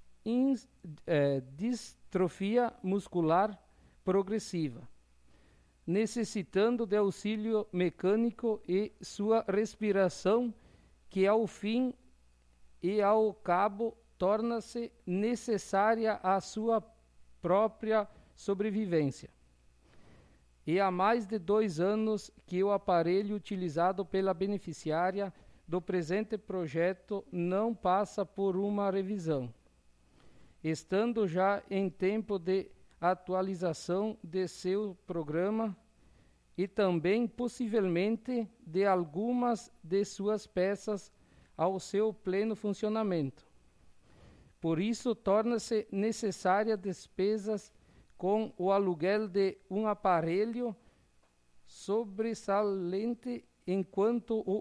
distrofia muscular progressiva, necessitando de auxílio mecânico e sua respiração, que ao fim e ao cabo torna-se necessária à sua própria sobrevivência. E há mais de 2 anos que o aparelho utilizado pela beneficiária do presente projeto não passa por uma revisão, estando já em tempo de atualização de seu programa e também possivelmente de algumas de suas peças ao seu pleno funcionamento. Por isso, torna-se necessária despesas com o aluguel de um aparelho sobressalente enquanto o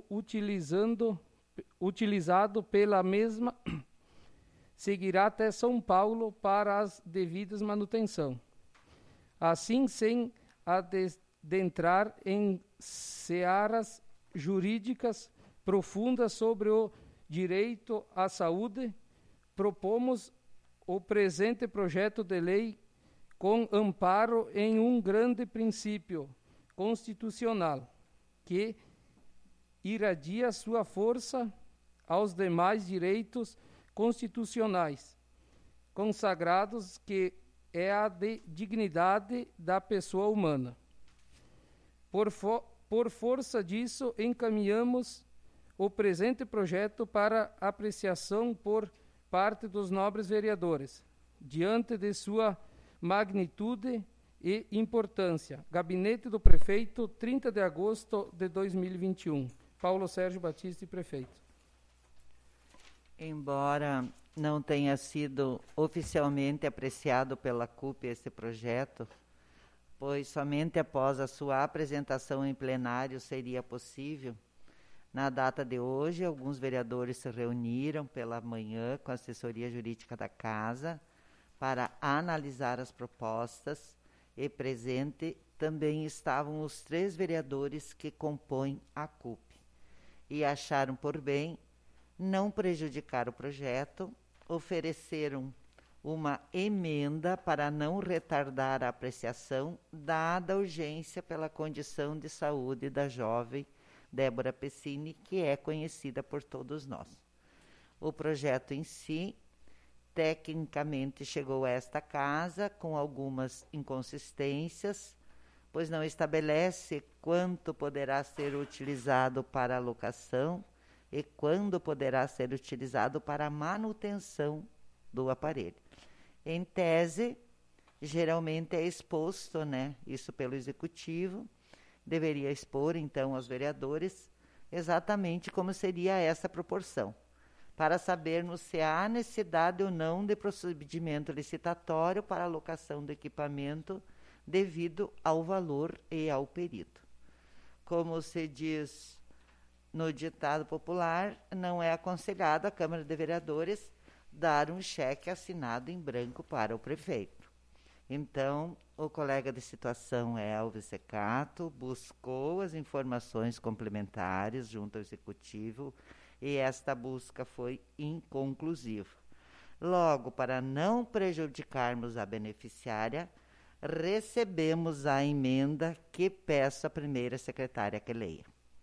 utilizado pela mesma seguirá até São Paulo para as devidas manutenção. Assim, sem adentrar em searas jurídicas profundas sobre o direito à saúde, propomos o presente projeto de lei com amparo em um grande princípio constitucional, que irradia sua força aos demais direitos constitucionais consagrados, que é a de dignidade da pessoa humana. Por força disso, encaminhamos o presente projeto para apreciação por parte dos nobres vereadores, diante de sua magnitude e importância. Gabinete do Prefeito, 30 de agosto de 2021. Paulo Sérgio Batiste, Prefeito. Embora não tenha sido oficialmente apreciado pela CUP esse projeto, pois somente após a sua apresentação em plenário seria possível, na data de hoje, alguns vereadores se reuniram pela manhã com a assessoria jurídica da Casa para analisar as propostas, e presente também estavam os 3 vereadores que compõem a CUP, e acharam por bem não prejudicar o projeto, ofereceram uma emenda para não retardar a apreciação, dada a urgência pela condição de saúde da jovem Débora Pessini, que é conhecida por todos nós. O projeto em si, tecnicamente, chegou a esta casa com algumas inconsistências, pois não estabelece quanto poderá ser utilizado para alocação e quando poderá ser utilizado para a manutenção do aparelho. Em tese, geralmente é exposto, isso pelo Executivo, deveria expor, então, aos vereadores exatamente como seria essa proporção, para sabermos se há necessidade ou não de procedimento licitatório para a alocação do equipamento devido ao valor e ao período. Como se diz no ditado popular, não é aconselhado a Câmara de Vereadores dar um cheque assinado em branco para o prefeito. Então, o colega de situação Elvis Secato buscou as informações complementares junto ao Executivo e esta busca foi inconclusiva. Logo, para não prejudicarmos a beneficiária, recebemos a emenda que peço à primeira secretária que leia.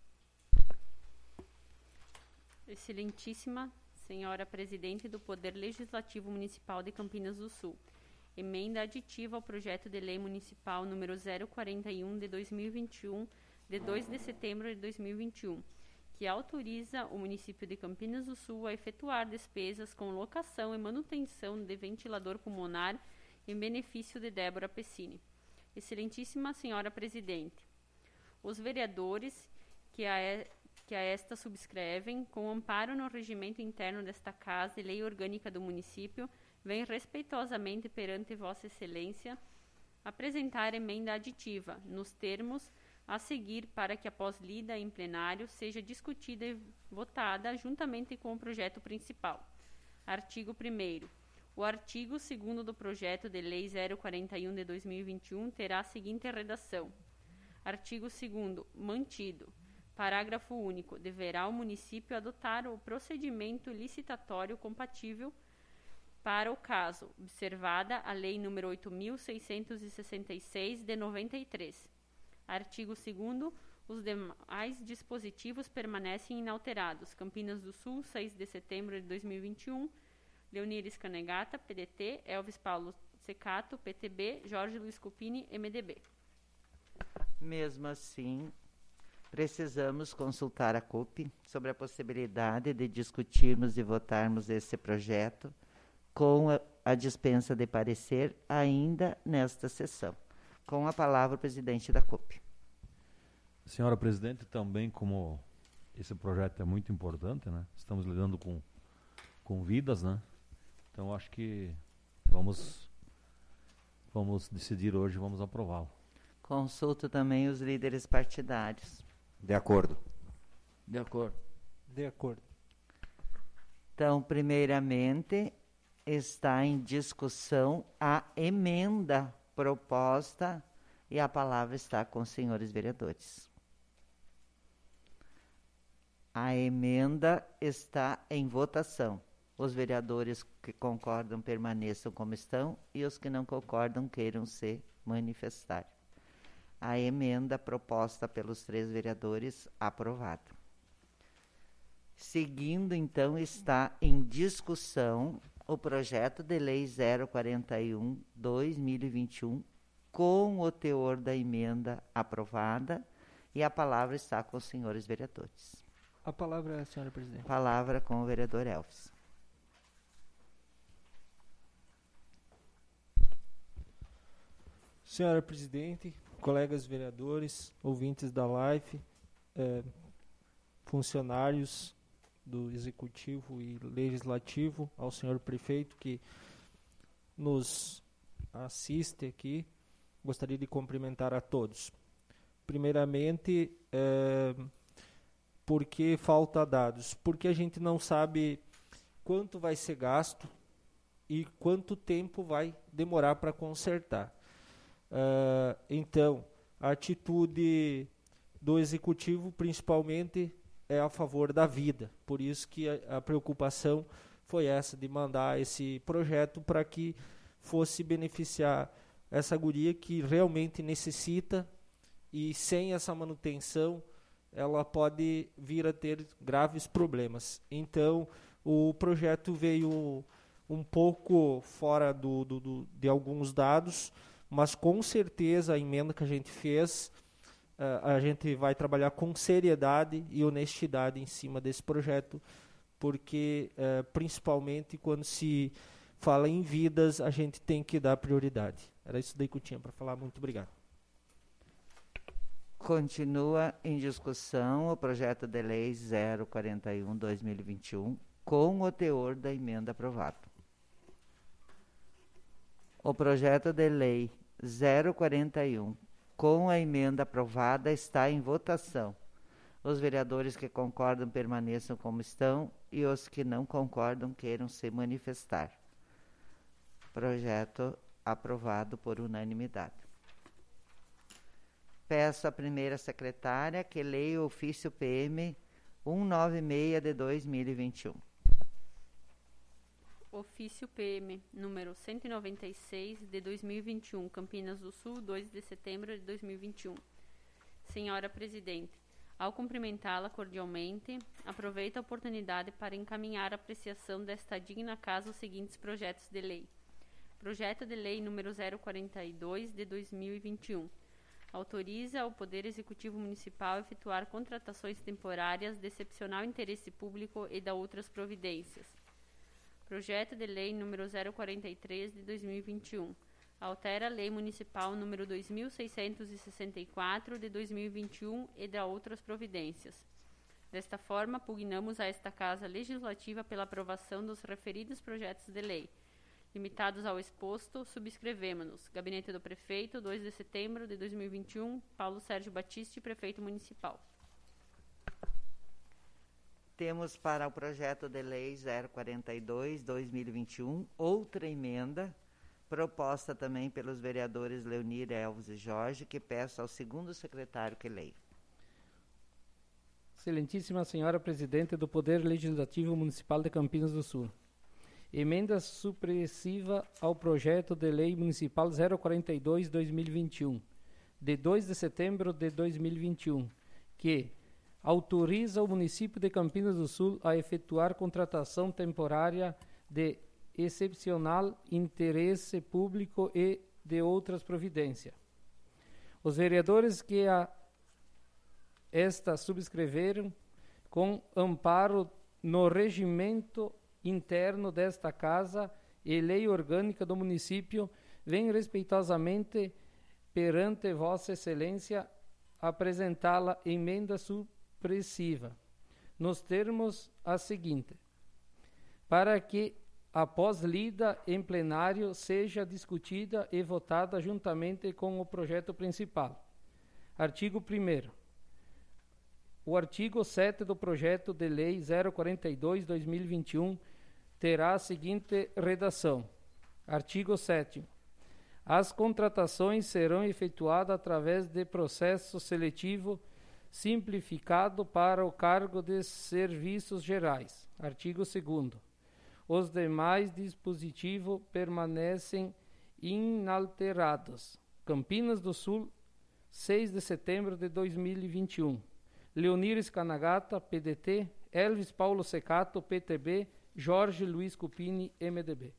Excelentíssima Senhora Presidente do Poder Legislativo Municipal de Campinas do Sul. Emenda aditiva ao projeto de lei municipal número 041 de 2021, de 2 de setembro de 2021, que autoriza o município de Campinas do Sul a efetuar despesas com locação e manutenção de ventilador pulmonar em benefício de Débora Pessini. Excelentíssima Senhora Presidente, os vereadores que a esta subscrevem, com amparo no regimento interno desta Casa e lei orgânica do município, vem respeitosamente perante Vossa Excelência apresentar emenda aditiva, nos termos a seguir, para que, após lida em plenário, seja discutida e votada juntamente com o projeto principal. Artigo 1º. O artigo 2º do projeto de lei 041 de 2021 terá a seguinte redação. Artigo 2º. Mantido. Parágrafo único. Deverá o município adotar o procedimento licitatório compatível para o caso, observada a Lei nº 8.666, de 93. Artigo 2º. Os demais dispositivos permanecem inalterados. Campinas do Sul, 6 de setembro de 2021. Leonir Scanegata, PDT. Elvis Paulo Secato, PTB. Jorge Luiz Cupini, MDB. Mesmo assim, precisamos consultar a CUP sobre a possibilidade de discutirmos e votarmos esse projeto com a dispensa de parecer ainda nesta sessão. Com a palavra o presidente da CUP. Senhora Presidente, também como esse projeto é muito importante, né? Estamos lidando com vidas, né? Então acho que vamos decidir hoje, vamos aprová-lo. Consulto também os líderes partidários. De acordo. De acordo. De acordo. Então, primeiramente, está em discussão a emenda proposta e a palavra está com os senhores vereadores. A emenda está em votação. Os vereadores que concordam permaneçam como estão e os que não concordam queiram se manifestar. A emenda proposta pelos 3 vereadores aprovada. Seguindo, então, está em discussão o projeto de lei 041/2021 com o teor da emenda aprovada e a palavra está com os senhores vereadores. A palavra é a senhora presidente. Palavra com o vereador Elvis. Senhora presidente, colegas vereadores, ouvintes da live, funcionários do Executivo e Legislativo, ao senhor prefeito que nos assiste aqui, gostaria de cumprimentar a todos. Primeiramente, por que falta dados? Porque a gente não sabe quanto vai ser gasto e quanto tempo vai demorar para consertar. Então, a atitude do Executivo, principalmente, é a favor da vida. Por isso que a preocupação foi essa, de mandar esse projeto para que fosse beneficiar essa guria que realmente necessita, e sem essa manutenção ela pode vir a ter graves problemas. Então, o projeto veio um pouco fora de alguns dados, mas com certeza a emenda que a gente fez, a gente vai trabalhar com seriedade e honestidade em cima desse projeto, porque principalmente quando se fala em vidas, a gente tem que dar prioridade. Era isso daí que eu tinha para falar. Muito obrigado. Continua em discussão o projeto de lei 041/2021 com o teor da emenda aprovada. O projeto de lei 041 com a emenda aprovada está em votação. Os vereadores que concordam permaneçam como estão e os que não concordam queiram se manifestar. Projeto aprovado por unanimidade. Peço à primeira secretária que leia o ofício PM 196 de 2021. Ofício PM número 196 de 2021, Campinas do Sul, 2 de setembro de 2021. Senhora Presidente, ao cumprimentá-la cordialmente, aproveito a oportunidade para encaminhar a apreciação desta digna casa os seguintes projetos de lei. Projeto de Lei número 042 de 2021. Autoriza o Poder Executivo Municipal a efetuar contratações temporárias de excepcional interesse público e da outras providências. Projeto de Lei número 043 de 2021. Altera a Lei Municipal número 2664 de 2021 e da outras providências. Desta forma, pugnamos a esta Casa Legislativa pela aprovação dos referidos projetos de lei. Limitados ao exposto, subscrevemos-nos. Gabinete do Prefeito, 2 de setembro de 2021, Paulo Sérgio Battisti, Prefeito Municipal. Temos para o projeto de lei 042/2021 outra emenda, proposta também pelos vereadores Leonir, Elvis e Jorge, que peço ao segundo secretário que leia. Excelentíssima Senhora Presidente do Poder Legislativo Municipal de Campinas do Sul. Emenda supressiva ao projeto de lei municipal 042/2021, de 2 de setembro de 2021, que autoriza o município de Campinas do Sul a efetuar contratação temporária de excepcional interesse público e de outras providências. Os vereadores que esta subscreveram, com amparo no regimento interno desta Casa e lei orgânica do município, vem respeitosamente perante Vossa Excelência apresentá-la emenda supressiva, nos termos a seguinte: para que, após lida em plenário, seja discutida e votada juntamente com o projeto principal. Artigo 1º. O artigo 7 do projeto de lei 042/2021 terá a seguinte redação. Artigo 7º. As contratações serão efetuadas através de processo seletivo simplificado para o cargo de serviços gerais. Artigo 2º. Os demais dispositivos permanecem inalterados. Campinas do Sul, 6 de setembro de 2021. Leonir Scanagata, PDT, Elvis Paulo Secato, PTB, Jorge Luiz Cupini, MDB.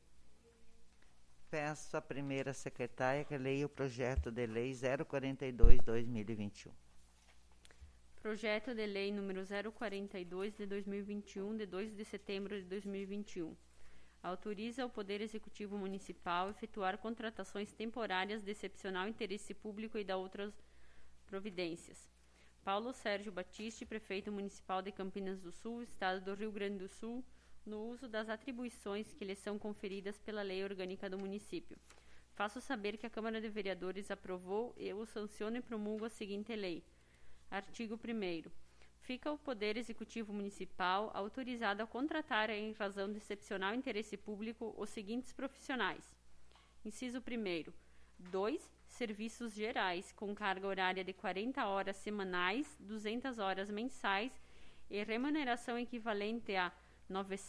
Peço à primeira secretária que leia o projeto de lei 042/2021. Projeto de Lei número 042 de 2021, de 2 de setembro de 2021. Autoriza o Poder Executivo Municipal a efetuar contratações temporárias de excepcional interesse público e da outras providências. Paulo Sérgio Battisti, Prefeito Municipal de Campinas do Sul, Estado do Rio Grande do Sul, no uso das atribuições que lhe são conferidas pela Lei Orgânica do Município. Faço saber que a Câmara de Vereadores aprovou e o sanciona e promulga a seguinte lei. Artigo 1º. Fica o Poder Executivo Municipal autorizado a contratar, em razão de excepcional interesse público, os seguintes profissionais. Inciso 1º. 2. Serviços gerais, com carga horária de 40 horas semanais, 200 horas mensais e remuneração equivalente a R$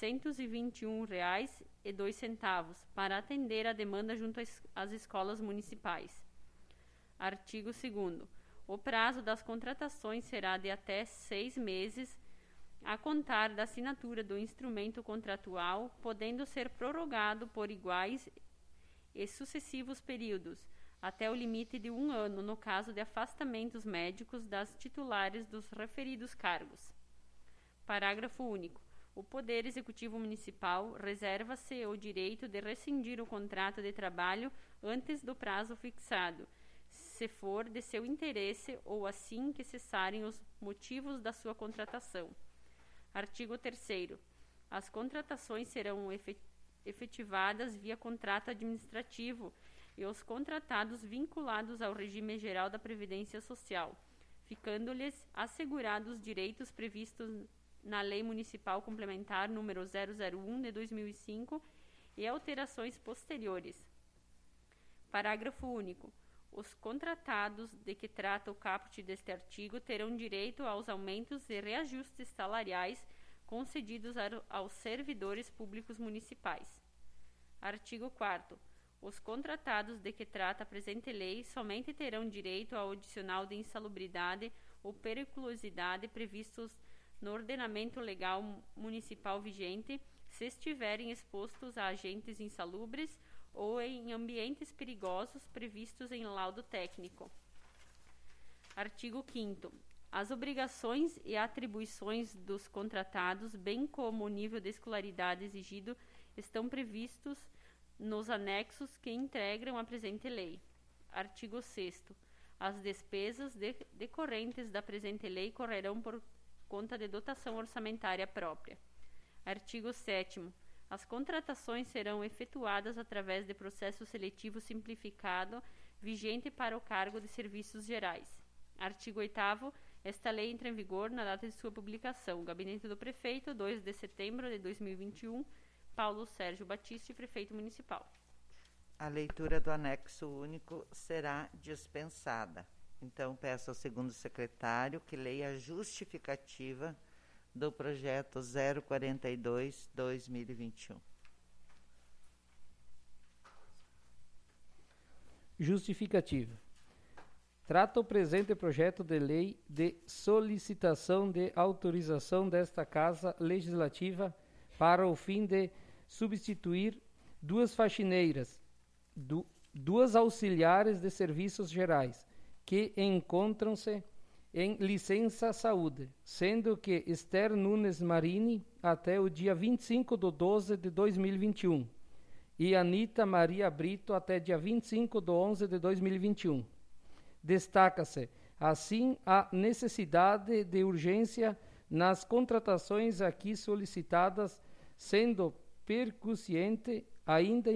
921,02 para atender a demanda junto às escolas municipais. Artigo 2º. O prazo das contratações será de até 6 meses, a contar da assinatura do instrumento contratual, podendo ser prorrogado por iguais e sucessivos períodos, até o limite de 1 ano, no caso de afastamentos médicos das titulares dos referidos cargos. Parágrafo único. O Poder Executivo Municipal reserva-se o direito de rescindir o contrato de trabalho antes do prazo fixado, se for de seu interesse ou assim que cessarem os motivos da sua contratação. Artigo 3º. As contratações serão efetivadas via contrato administrativo e os contratados vinculados ao regime geral da Previdência Social, ficando-lhes assegurados direitos previstos na Lei Municipal Complementar número 001 de 2005 e alterações posteriores. Parágrafo único. Os contratados de que trata o caput deste artigo terão direito aos aumentos e reajustes salariais concedidos aos servidores públicos municipais. Artigo 4º. Os contratados de que trata a presente lei somente terão direito ao adicional de insalubridade ou periculosidade previstos no ordenamento legal municipal vigente se estiverem expostos a agentes insalubres ou em ambientes perigosos previstos em laudo técnico. Artigo 5º. As obrigações e atribuições dos contratados, bem como o nível de escolaridade exigido, estão previstos nos anexos que integram a presente lei. Artigo 6º. As despesas decorrentes da presente lei correrão por conta de dotação orçamentária própria. Artigo 7º. As contratações serão efetuadas através de processo seletivo simplificado vigente para o cargo de serviços gerais. Artigo 8º. Esta lei entra em vigor na data de sua publicação. Gabinete do Prefeito, 2 de setembro de 2021. Paulo Sérgio Batista, Prefeito Municipal. A leitura do anexo único será dispensada. Então, peço ao segundo secretário que leia a justificativa do projeto 042/2021. Justificativa. Trata o presente projeto de lei de solicitação de autorização desta Casa Legislativa para o fim de substituir duas faxineiras, duas auxiliares de serviços gerais, que encontram-se em licença saúde, sendo que Esther Nunes Marini até o dia 25/12/2021 e Anita Maria Brito até dia 25/11/2021. Destaca-se, assim, a necessidade de urgência nas contratações aqui solicitadas, sendo percussiente, ainda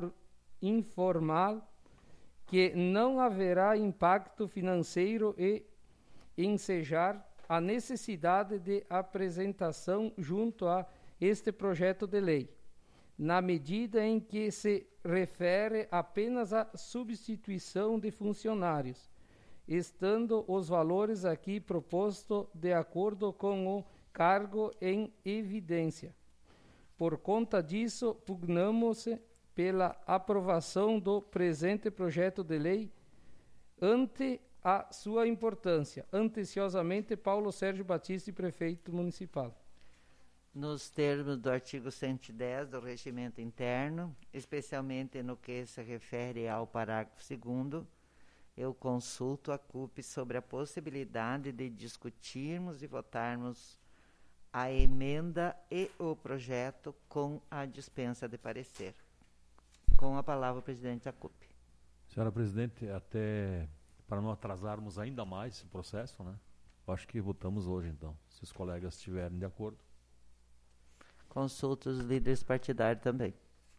informal, que não haverá impacto financeiro e ensejar a necessidade de apresentação junto a este projeto de lei, na medida em que se refere apenas à substituição de funcionários, estando os valores aqui propostos de acordo com o cargo em evidência. Por conta disso, pugnamos pela aprovação do presente projeto de lei ante a sua importância. Anteciosamente, Paulo Sérgio Batista, Prefeito Municipal. Nos termos do artigo 110 do Regimento Interno, especialmente no que se refere ao parágrafo 2º, eu consulto a CUP sobre a possibilidade de discutirmos e votarmos a emenda e o projeto com a dispensa de parecer. Com a palavra, o presidente da CUP. Senhora Presidente, até para não atrasarmos ainda mais esse processo, né? Eu acho que votamos hoje, então, se os colegas estiverem de acordo. Consulto os líderes partidários também.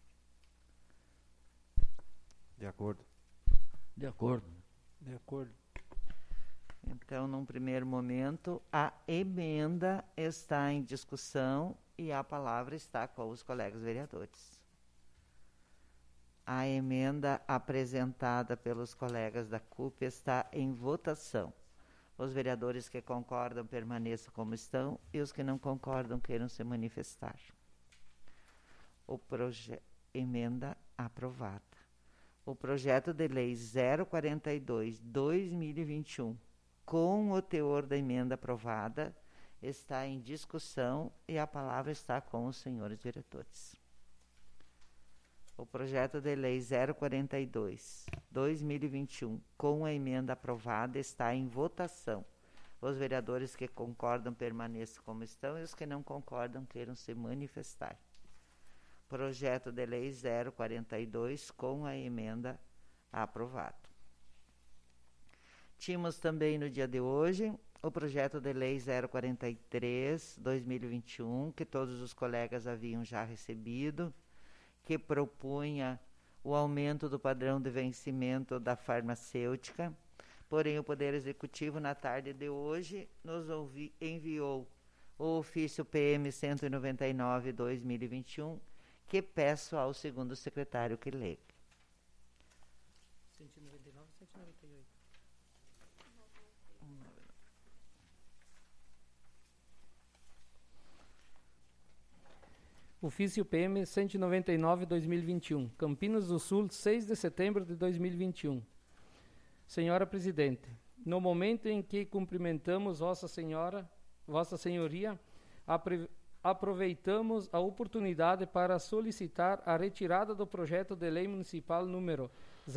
De acordo. De acordo. De acordo. Então, num primeiro momento, a emenda está em discussão e a palavra está com os colegas vereadores. A emenda apresentada pelos colegas da CUP está em votação. Os vereadores que concordam permaneçam como estão e os que não concordam queiram se manifestar. Emenda aprovada. O projeto de lei 042/2021, com o teor da emenda aprovada, está em discussão e a palavra está com os senhores diretores. O projeto de lei 042/2021, com a emenda aprovada, está em votação. Os vereadores que concordam permaneçam como estão e os que não concordam queiram se manifestar. Projeto de lei 042, com a emenda aprovada. Tínhamos também no dia de hoje o projeto de lei 043/2021, que todos os colegas haviam já recebido, que propunha o aumento do padrão de vencimento da farmacêutica. Porém, o Poder Executivo, na tarde de hoje, nos enviou o ofício PM 199/2021, que peço ao segundo secretário que leia. 199? Ofício PM 199/2021, Campinas do Sul, 6 de setembro de 2021. Senhora Presidente, no momento em que cumprimentamos Vossa Senhoria, aproveitamos a oportunidade para solicitar a retirada do projeto de lei municipal número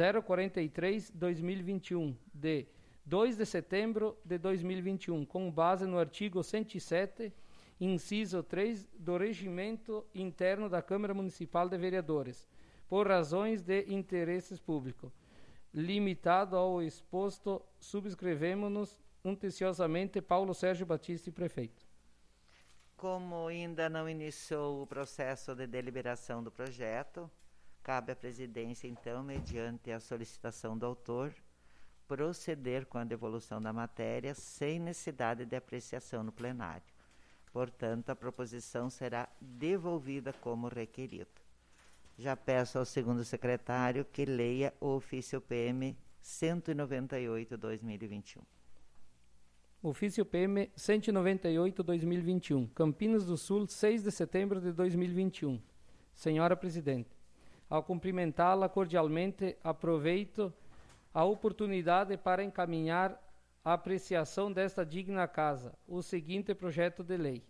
043/2021, de 2 de setembro de 2021, com base no artigo 107, inciso 3 do Regimento Interno da Câmara Municipal de Vereadores, por razões de interesse público. Limitado ao exposto, subscrevemos atenciosamente Paulo Sérgio Batista, prefeito. Como ainda não iniciou o processo de deliberação do projeto, cabe à presidência, então, mediante a solicitação do autor, proceder com a devolução da matéria sem necessidade de apreciação no plenário. Portanto, a proposição será devolvida como requerido. Já peço ao segundo secretário que leia o ofício PM 198/2021. Ofício PM 198/2021, Campinas do Sul, 6 de setembro de 2021. Senhora Presidente, ao cumprimentá-la cordialmente, aproveito a oportunidade para encaminhar a apreciação desta digna casa o seguinte projeto de lei.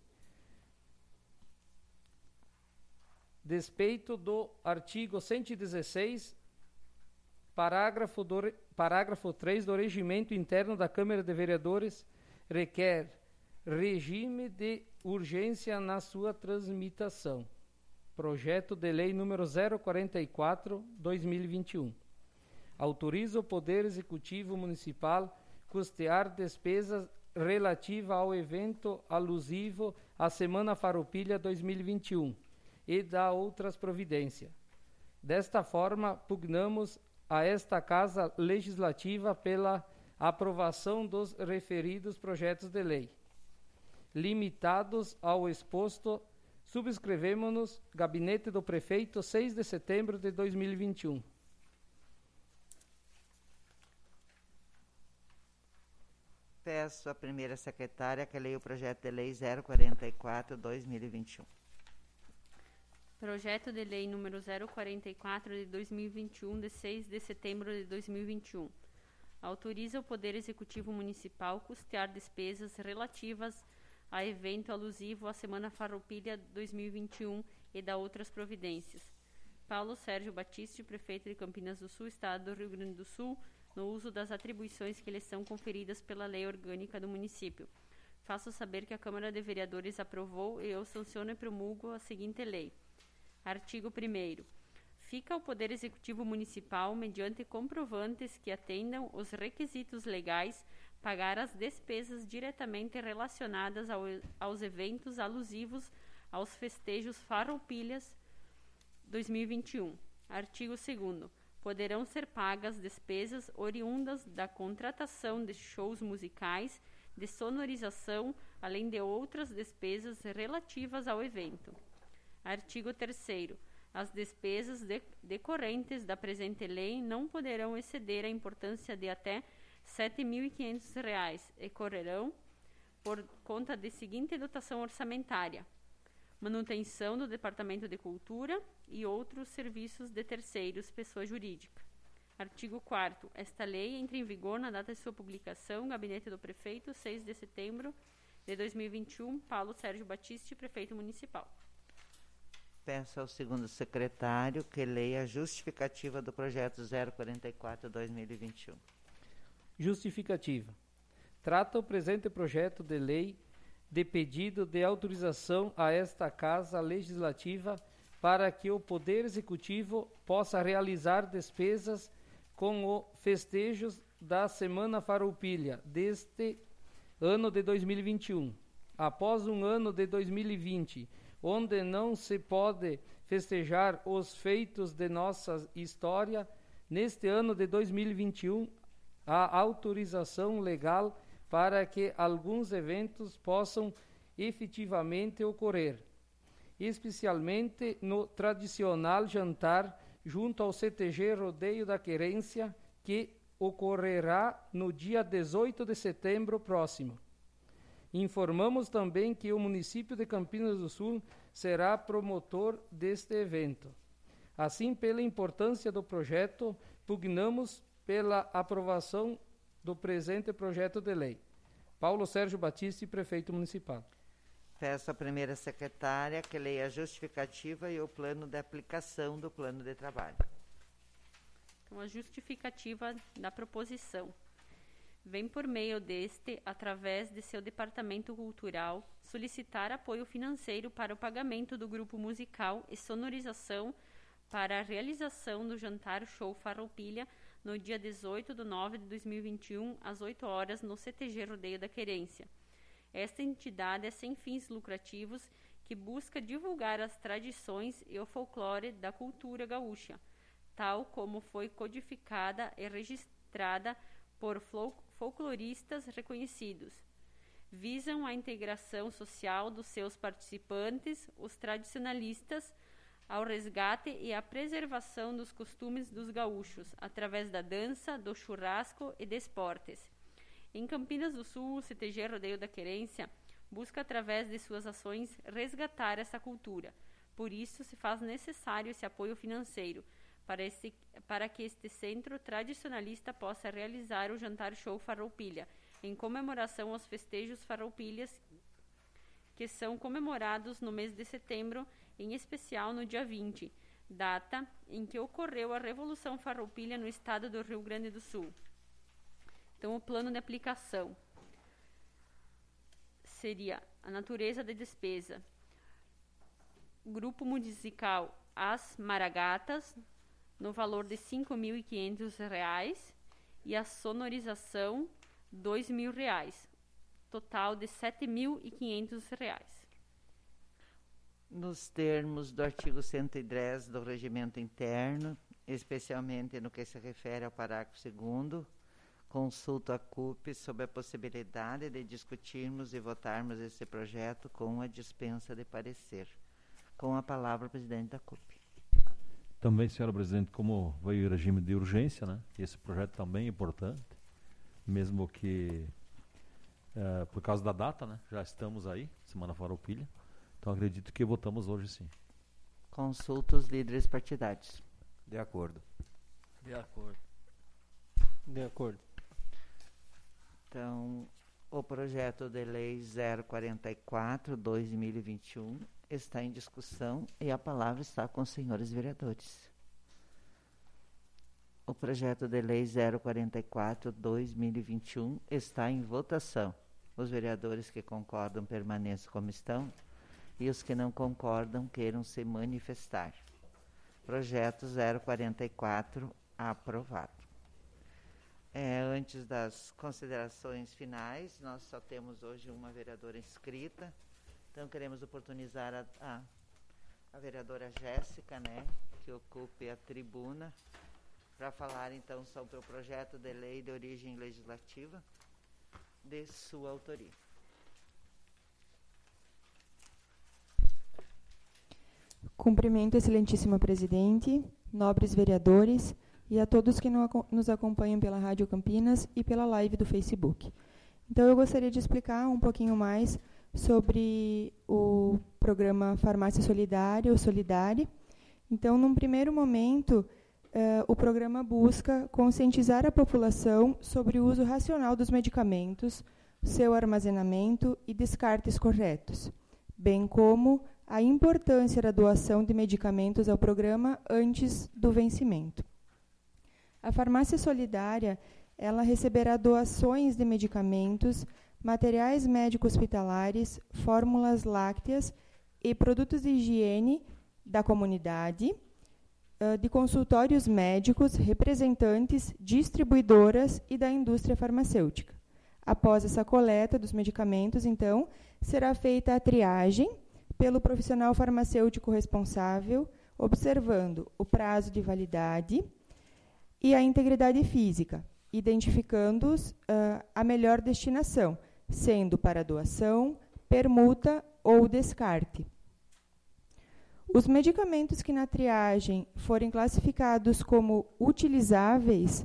Despeito do artigo 116, parágrafo 3 do Regimento Interno da Câmara de Vereadores, requer regime de urgência na sua transmissão. Projeto de lei número 044/2021. Autoriza o Poder Executivo Municipal custear despesas relativas ao evento alusivo à Semana Farroupilha 2021 e da outras providências. Desta forma, pugnamos a esta Casa Legislativa pela aprovação dos referidos projetos de lei. Limitados ao exposto, subscrevemos-nos Gabinete do Prefeito, 6 de setembro de 2021. Peço à primeira secretária que leia o projeto de lei 044/2021. Projeto de lei número 044 de 2021, de 6 de setembro de 2021. Autoriza o Poder Executivo Municipal custear despesas relativas a evento alusivo à Semana Farroupilha 2021 e da outras providências. Paulo Sérgio Batista, prefeito de Campinas do Sul, Estado do Rio Grande do Sul, no uso das atribuições que lhes são conferidas pela Lei Orgânica do Município. Faço saber que a Câmara de Vereadores aprovou e eu sanciono e promulgo a seguinte lei. Artigo 1º. Fica ao Poder Executivo Municipal, mediante comprovantes que atendam os requisitos legais, pagar as despesas diretamente relacionadas aos eventos alusivos aos festejos Farroupilhas 2021. Artigo 2º. Poderão ser pagas despesas oriundas da contratação de shows musicais, de sonorização, além de outras despesas relativas ao evento. Artigo 3º. As despesas decorrentes da presente lei não poderão exceder a importância de até R$ 7.500 e correrão por conta de seguinte dotação orçamentária: manutenção do Departamento de Cultura e outros serviços de terceiros, pessoa jurídica. Artigo 4º. Esta lei entra em vigor na data de sua publicação. Gabinete do Prefeito, 6 de setembro de 2021. Paulo Sérgio Batista, Prefeito Municipal. Peço ao segundo secretário que leia a justificativa do projeto 044/2021. Justificativa. Trata o presente projeto de lei de pedido de autorização a esta Casa Legislativa para que o Poder Executivo possa realizar despesas com os festejos da Semana Farroupilha deste ano de 2021. Após um ano de 2020, onde não se pode festejar os feitos de nossa história, neste ano de 2021, há autorização legal para que alguns eventos possam efetivamente ocorrer, especialmente no tradicional jantar junto ao CTG Rodeio da Querência, que ocorrerá no dia 18 de setembro próximo. Informamos também que o município de Campinas do Sul será promotor deste evento. Assim, pela importância do projeto, pugnamos pela aprovação do presente projeto de lei. Paulo Sérgio Batista, prefeito municipal. Peço à primeira secretária que leia a justificativa e o plano de aplicação do plano de trabalho. Então, a justificativa da proposição vem por meio deste, através de seu departamento cultural, solicitar apoio financeiro para o pagamento do grupo musical e sonorização para a realização do jantar show Farroupilha no dia 18/9/2021, às 8 horas, no CTG Rodeio da Querência. Esta entidade é sem fins lucrativos que busca divulgar as tradições e o folclore da cultura gaúcha, tal como foi codificada e registrada por folcloristas reconhecidos. Visam a integração social dos seus participantes, os tradicionalistas, ao resgate e à preservação dos costumes dos gaúchos, através da dança, do churrasco e de esportes. Em Campinas do Sul, o CTG Rodeio da Querência busca, através de suas ações, resgatar essa cultura. Por isso, se faz necessário esse apoio financeiro para que este centro tradicionalista possa realizar o jantar show Farroupilha, em comemoração aos festejos Farroupilhas, que são comemorados no mês de setembro, em especial no dia 20, data em que ocorreu a Revolução Farroupilha no estado do Rio Grande do Sul. Então, o plano de aplicação seria a natureza de despesa. Grupo musical As Maragatas, no valor de R$ 5.500, e a sonorização R$ 2.000, total de R$ 7.500. Nos termos do artigo 110 do Regimento Interno, especialmente no que se refere ao parágrafo 2º, consulto a CUP sobre a possibilidade de discutirmos e votarmos esse projeto com a dispensa de parecer. Com a palavra, o presidente da CUP. Também, senhora presidente, como veio o regime de urgência, né? Esse projeto também é importante, mesmo que por causa da data, né? Já estamos aí, Semana Farroupilha. Então, acredito que votamos hoje, sim. Consulta os líderes partidários. De acordo. De acordo. De acordo. Então, o projeto de lei 044/2021 está em discussão e a palavra está com os senhores vereadores. O projeto de lei 044/2021 está em votação. Os vereadores que concordam permaneçam como estão e os que não concordam queiram se manifestar. Projeto 044 aprovado. Antes das considerações finais, nós só temos hoje uma vereadora inscrita, então queremos oportunizar a vereadora Jéssica, né, que ocupe a tribuna, para falar então sobre o projeto de lei de origem legislativa de sua autoria. Cumprimento, excelentíssima presidente, nobres vereadores e a todos que nos acompanham pela Rádio Campinas e pela live do Facebook. Então, eu gostaria de explicar um pouquinho mais sobre o programa Farmácia Solidária, o Solidare. Então, num primeiro momento, o programa busca conscientizar a população sobre o uso racional dos medicamentos, seu armazenamento e descartes corretos, bem como a importância da doação de medicamentos ao programa antes do vencimento. A farmácia solidária, ela receberá doações de medicamentos, materiais médico-hospitalares, fórmulas lácteas e produtos de higiene da comunidade, de consultórios médicos, representantes, distribuidoras e da indústria farmacêutica. Após essa coleta dos medicamentos, então, será feita a triagem pelo profissional farmacêutico responsável, observando o prazo de validade e a integridade física, identificando-os a melhor destinação, sendo para doação, permuta ou descarte. Os medicamentos que na triagem forem classificados como utilizáveis,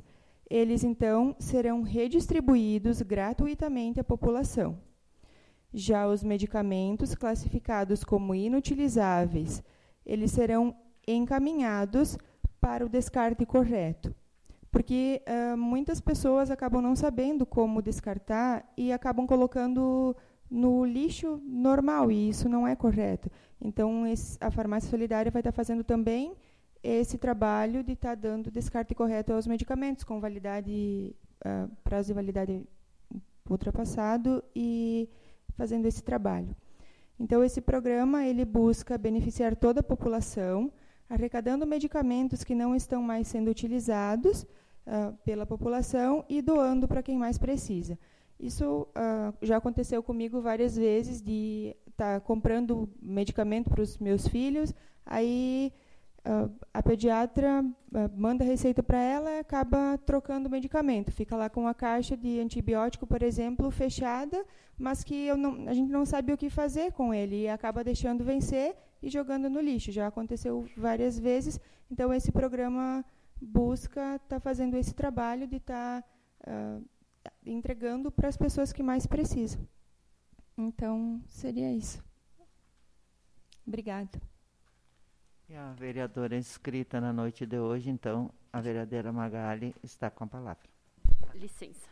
eles então serão redistribuídos gratuitamente à população. Já os medicamentos classificados como inutilizáveis, eles serão encaminhados para o descarte correto. Porque muitas pessoas acabam não sabendo como descartar e acabam colocando no lixo normal, e isso não é correto. Então, a Farmácia Solidária vai estar fazendo também esse trabalho de estar dando descarte correto aos medicamentos, com validade, prazo de validade ultrapassado, e fazendo esse trabalho. Então, esse programa ele busca beneficiar toda a população, arrecadando medicamentos que não estão mais sendo utilizados pela população e doando para quem mais precisa. Isso já aconteceu comigo várias vezes, de estar comprando medicamento para os meus filhos, aí a pediatra manda receita para ela e acaba trocando o medicamento. Fica lá com a caixa de antibiótico, por exemplo, fechada, mas que a gente não sabe o que fazer com ele e acaba deixando vencer e jogando no lixo. Já aconteceu várias vezes. Então, esse programa busca estar fazendo esse trabalho de estar entregando para as pessoas que mais precisam. Então, seria isso. Obrigada. E a vereadora inscrita na noite de hoje, então, a vereadora Magali está com a palavra. Licença.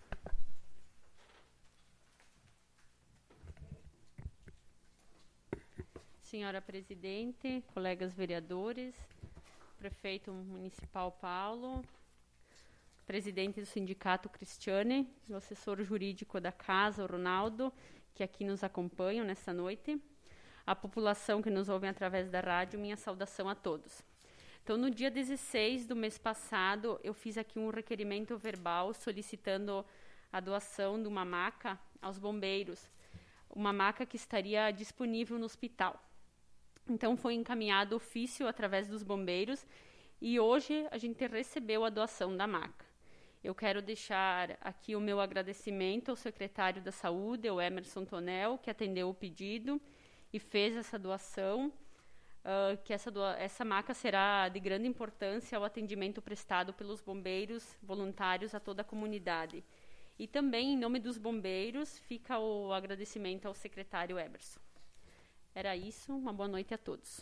Senhora presidente, colegas vereadores, prefeito municipal Paulo, presidente do sindicato Cristiane, o assessor jurídico da casa, o Ronaldo, que aqui nos acompanham nesta noite, a população que nos ouve através da rádio, minha saudação a todos. Então, no dia 16 do mês passado, eu fiz aqui um requerimento verbal solicitando a doação de uma maca aos bombeiros, uma maca que estaria disponível no hospital. Então, foi encaminhado ofício através dos bombeiros e hoje a gente recebeu a doação da maca. Eu quero deixar aqui o meu agradecimento ao secretário da Saúde, o Emerson Tonel, que atendeu o pedido e fez essa doação, que essa maca será de grande importância ao atendimento prestado pelos bombeiros voluntários a toda a comunidade. E também, em nome dos bombeiros, fica o agradecimento ao secretário Emerson. Era isso, uma boa noite a todos.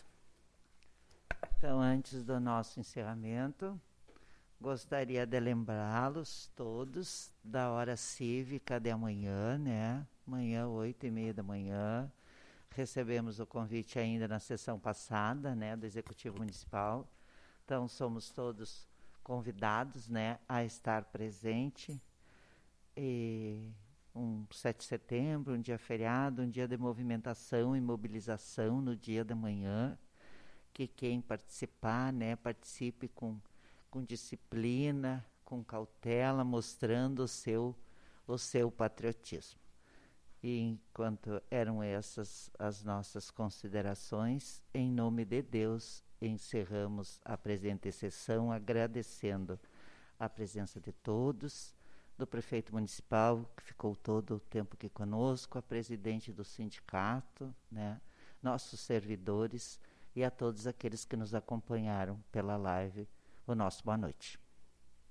Então, antes do nosso encerramento, gostaria de lembrá-los todos da hora cívica de amanhã, né? Amanhã, 8h30 da manhã. Recebemos o convite ainda na sessão passada, né, do Executivo Municipal. Então, somos todos convidados, né, a estar presente. E 7 de setembro, um dia feriado, um dia de movimentação e mobilização no dia da manhã. Que quem participar, né, participe com disciplina, com cautela, mostrando o seu patriotismo. E enquanto eram essas as nossas considerações, em nome de Deus, encerramos a presente sessão, agradecendo a presença de todos, do prefeito municipal, que ficou todo o tempo aqui conosco, a presidente do sindicato, né, nossos servidores e a todos aqueles que nos acompanharam pela live, o nosso boa noite.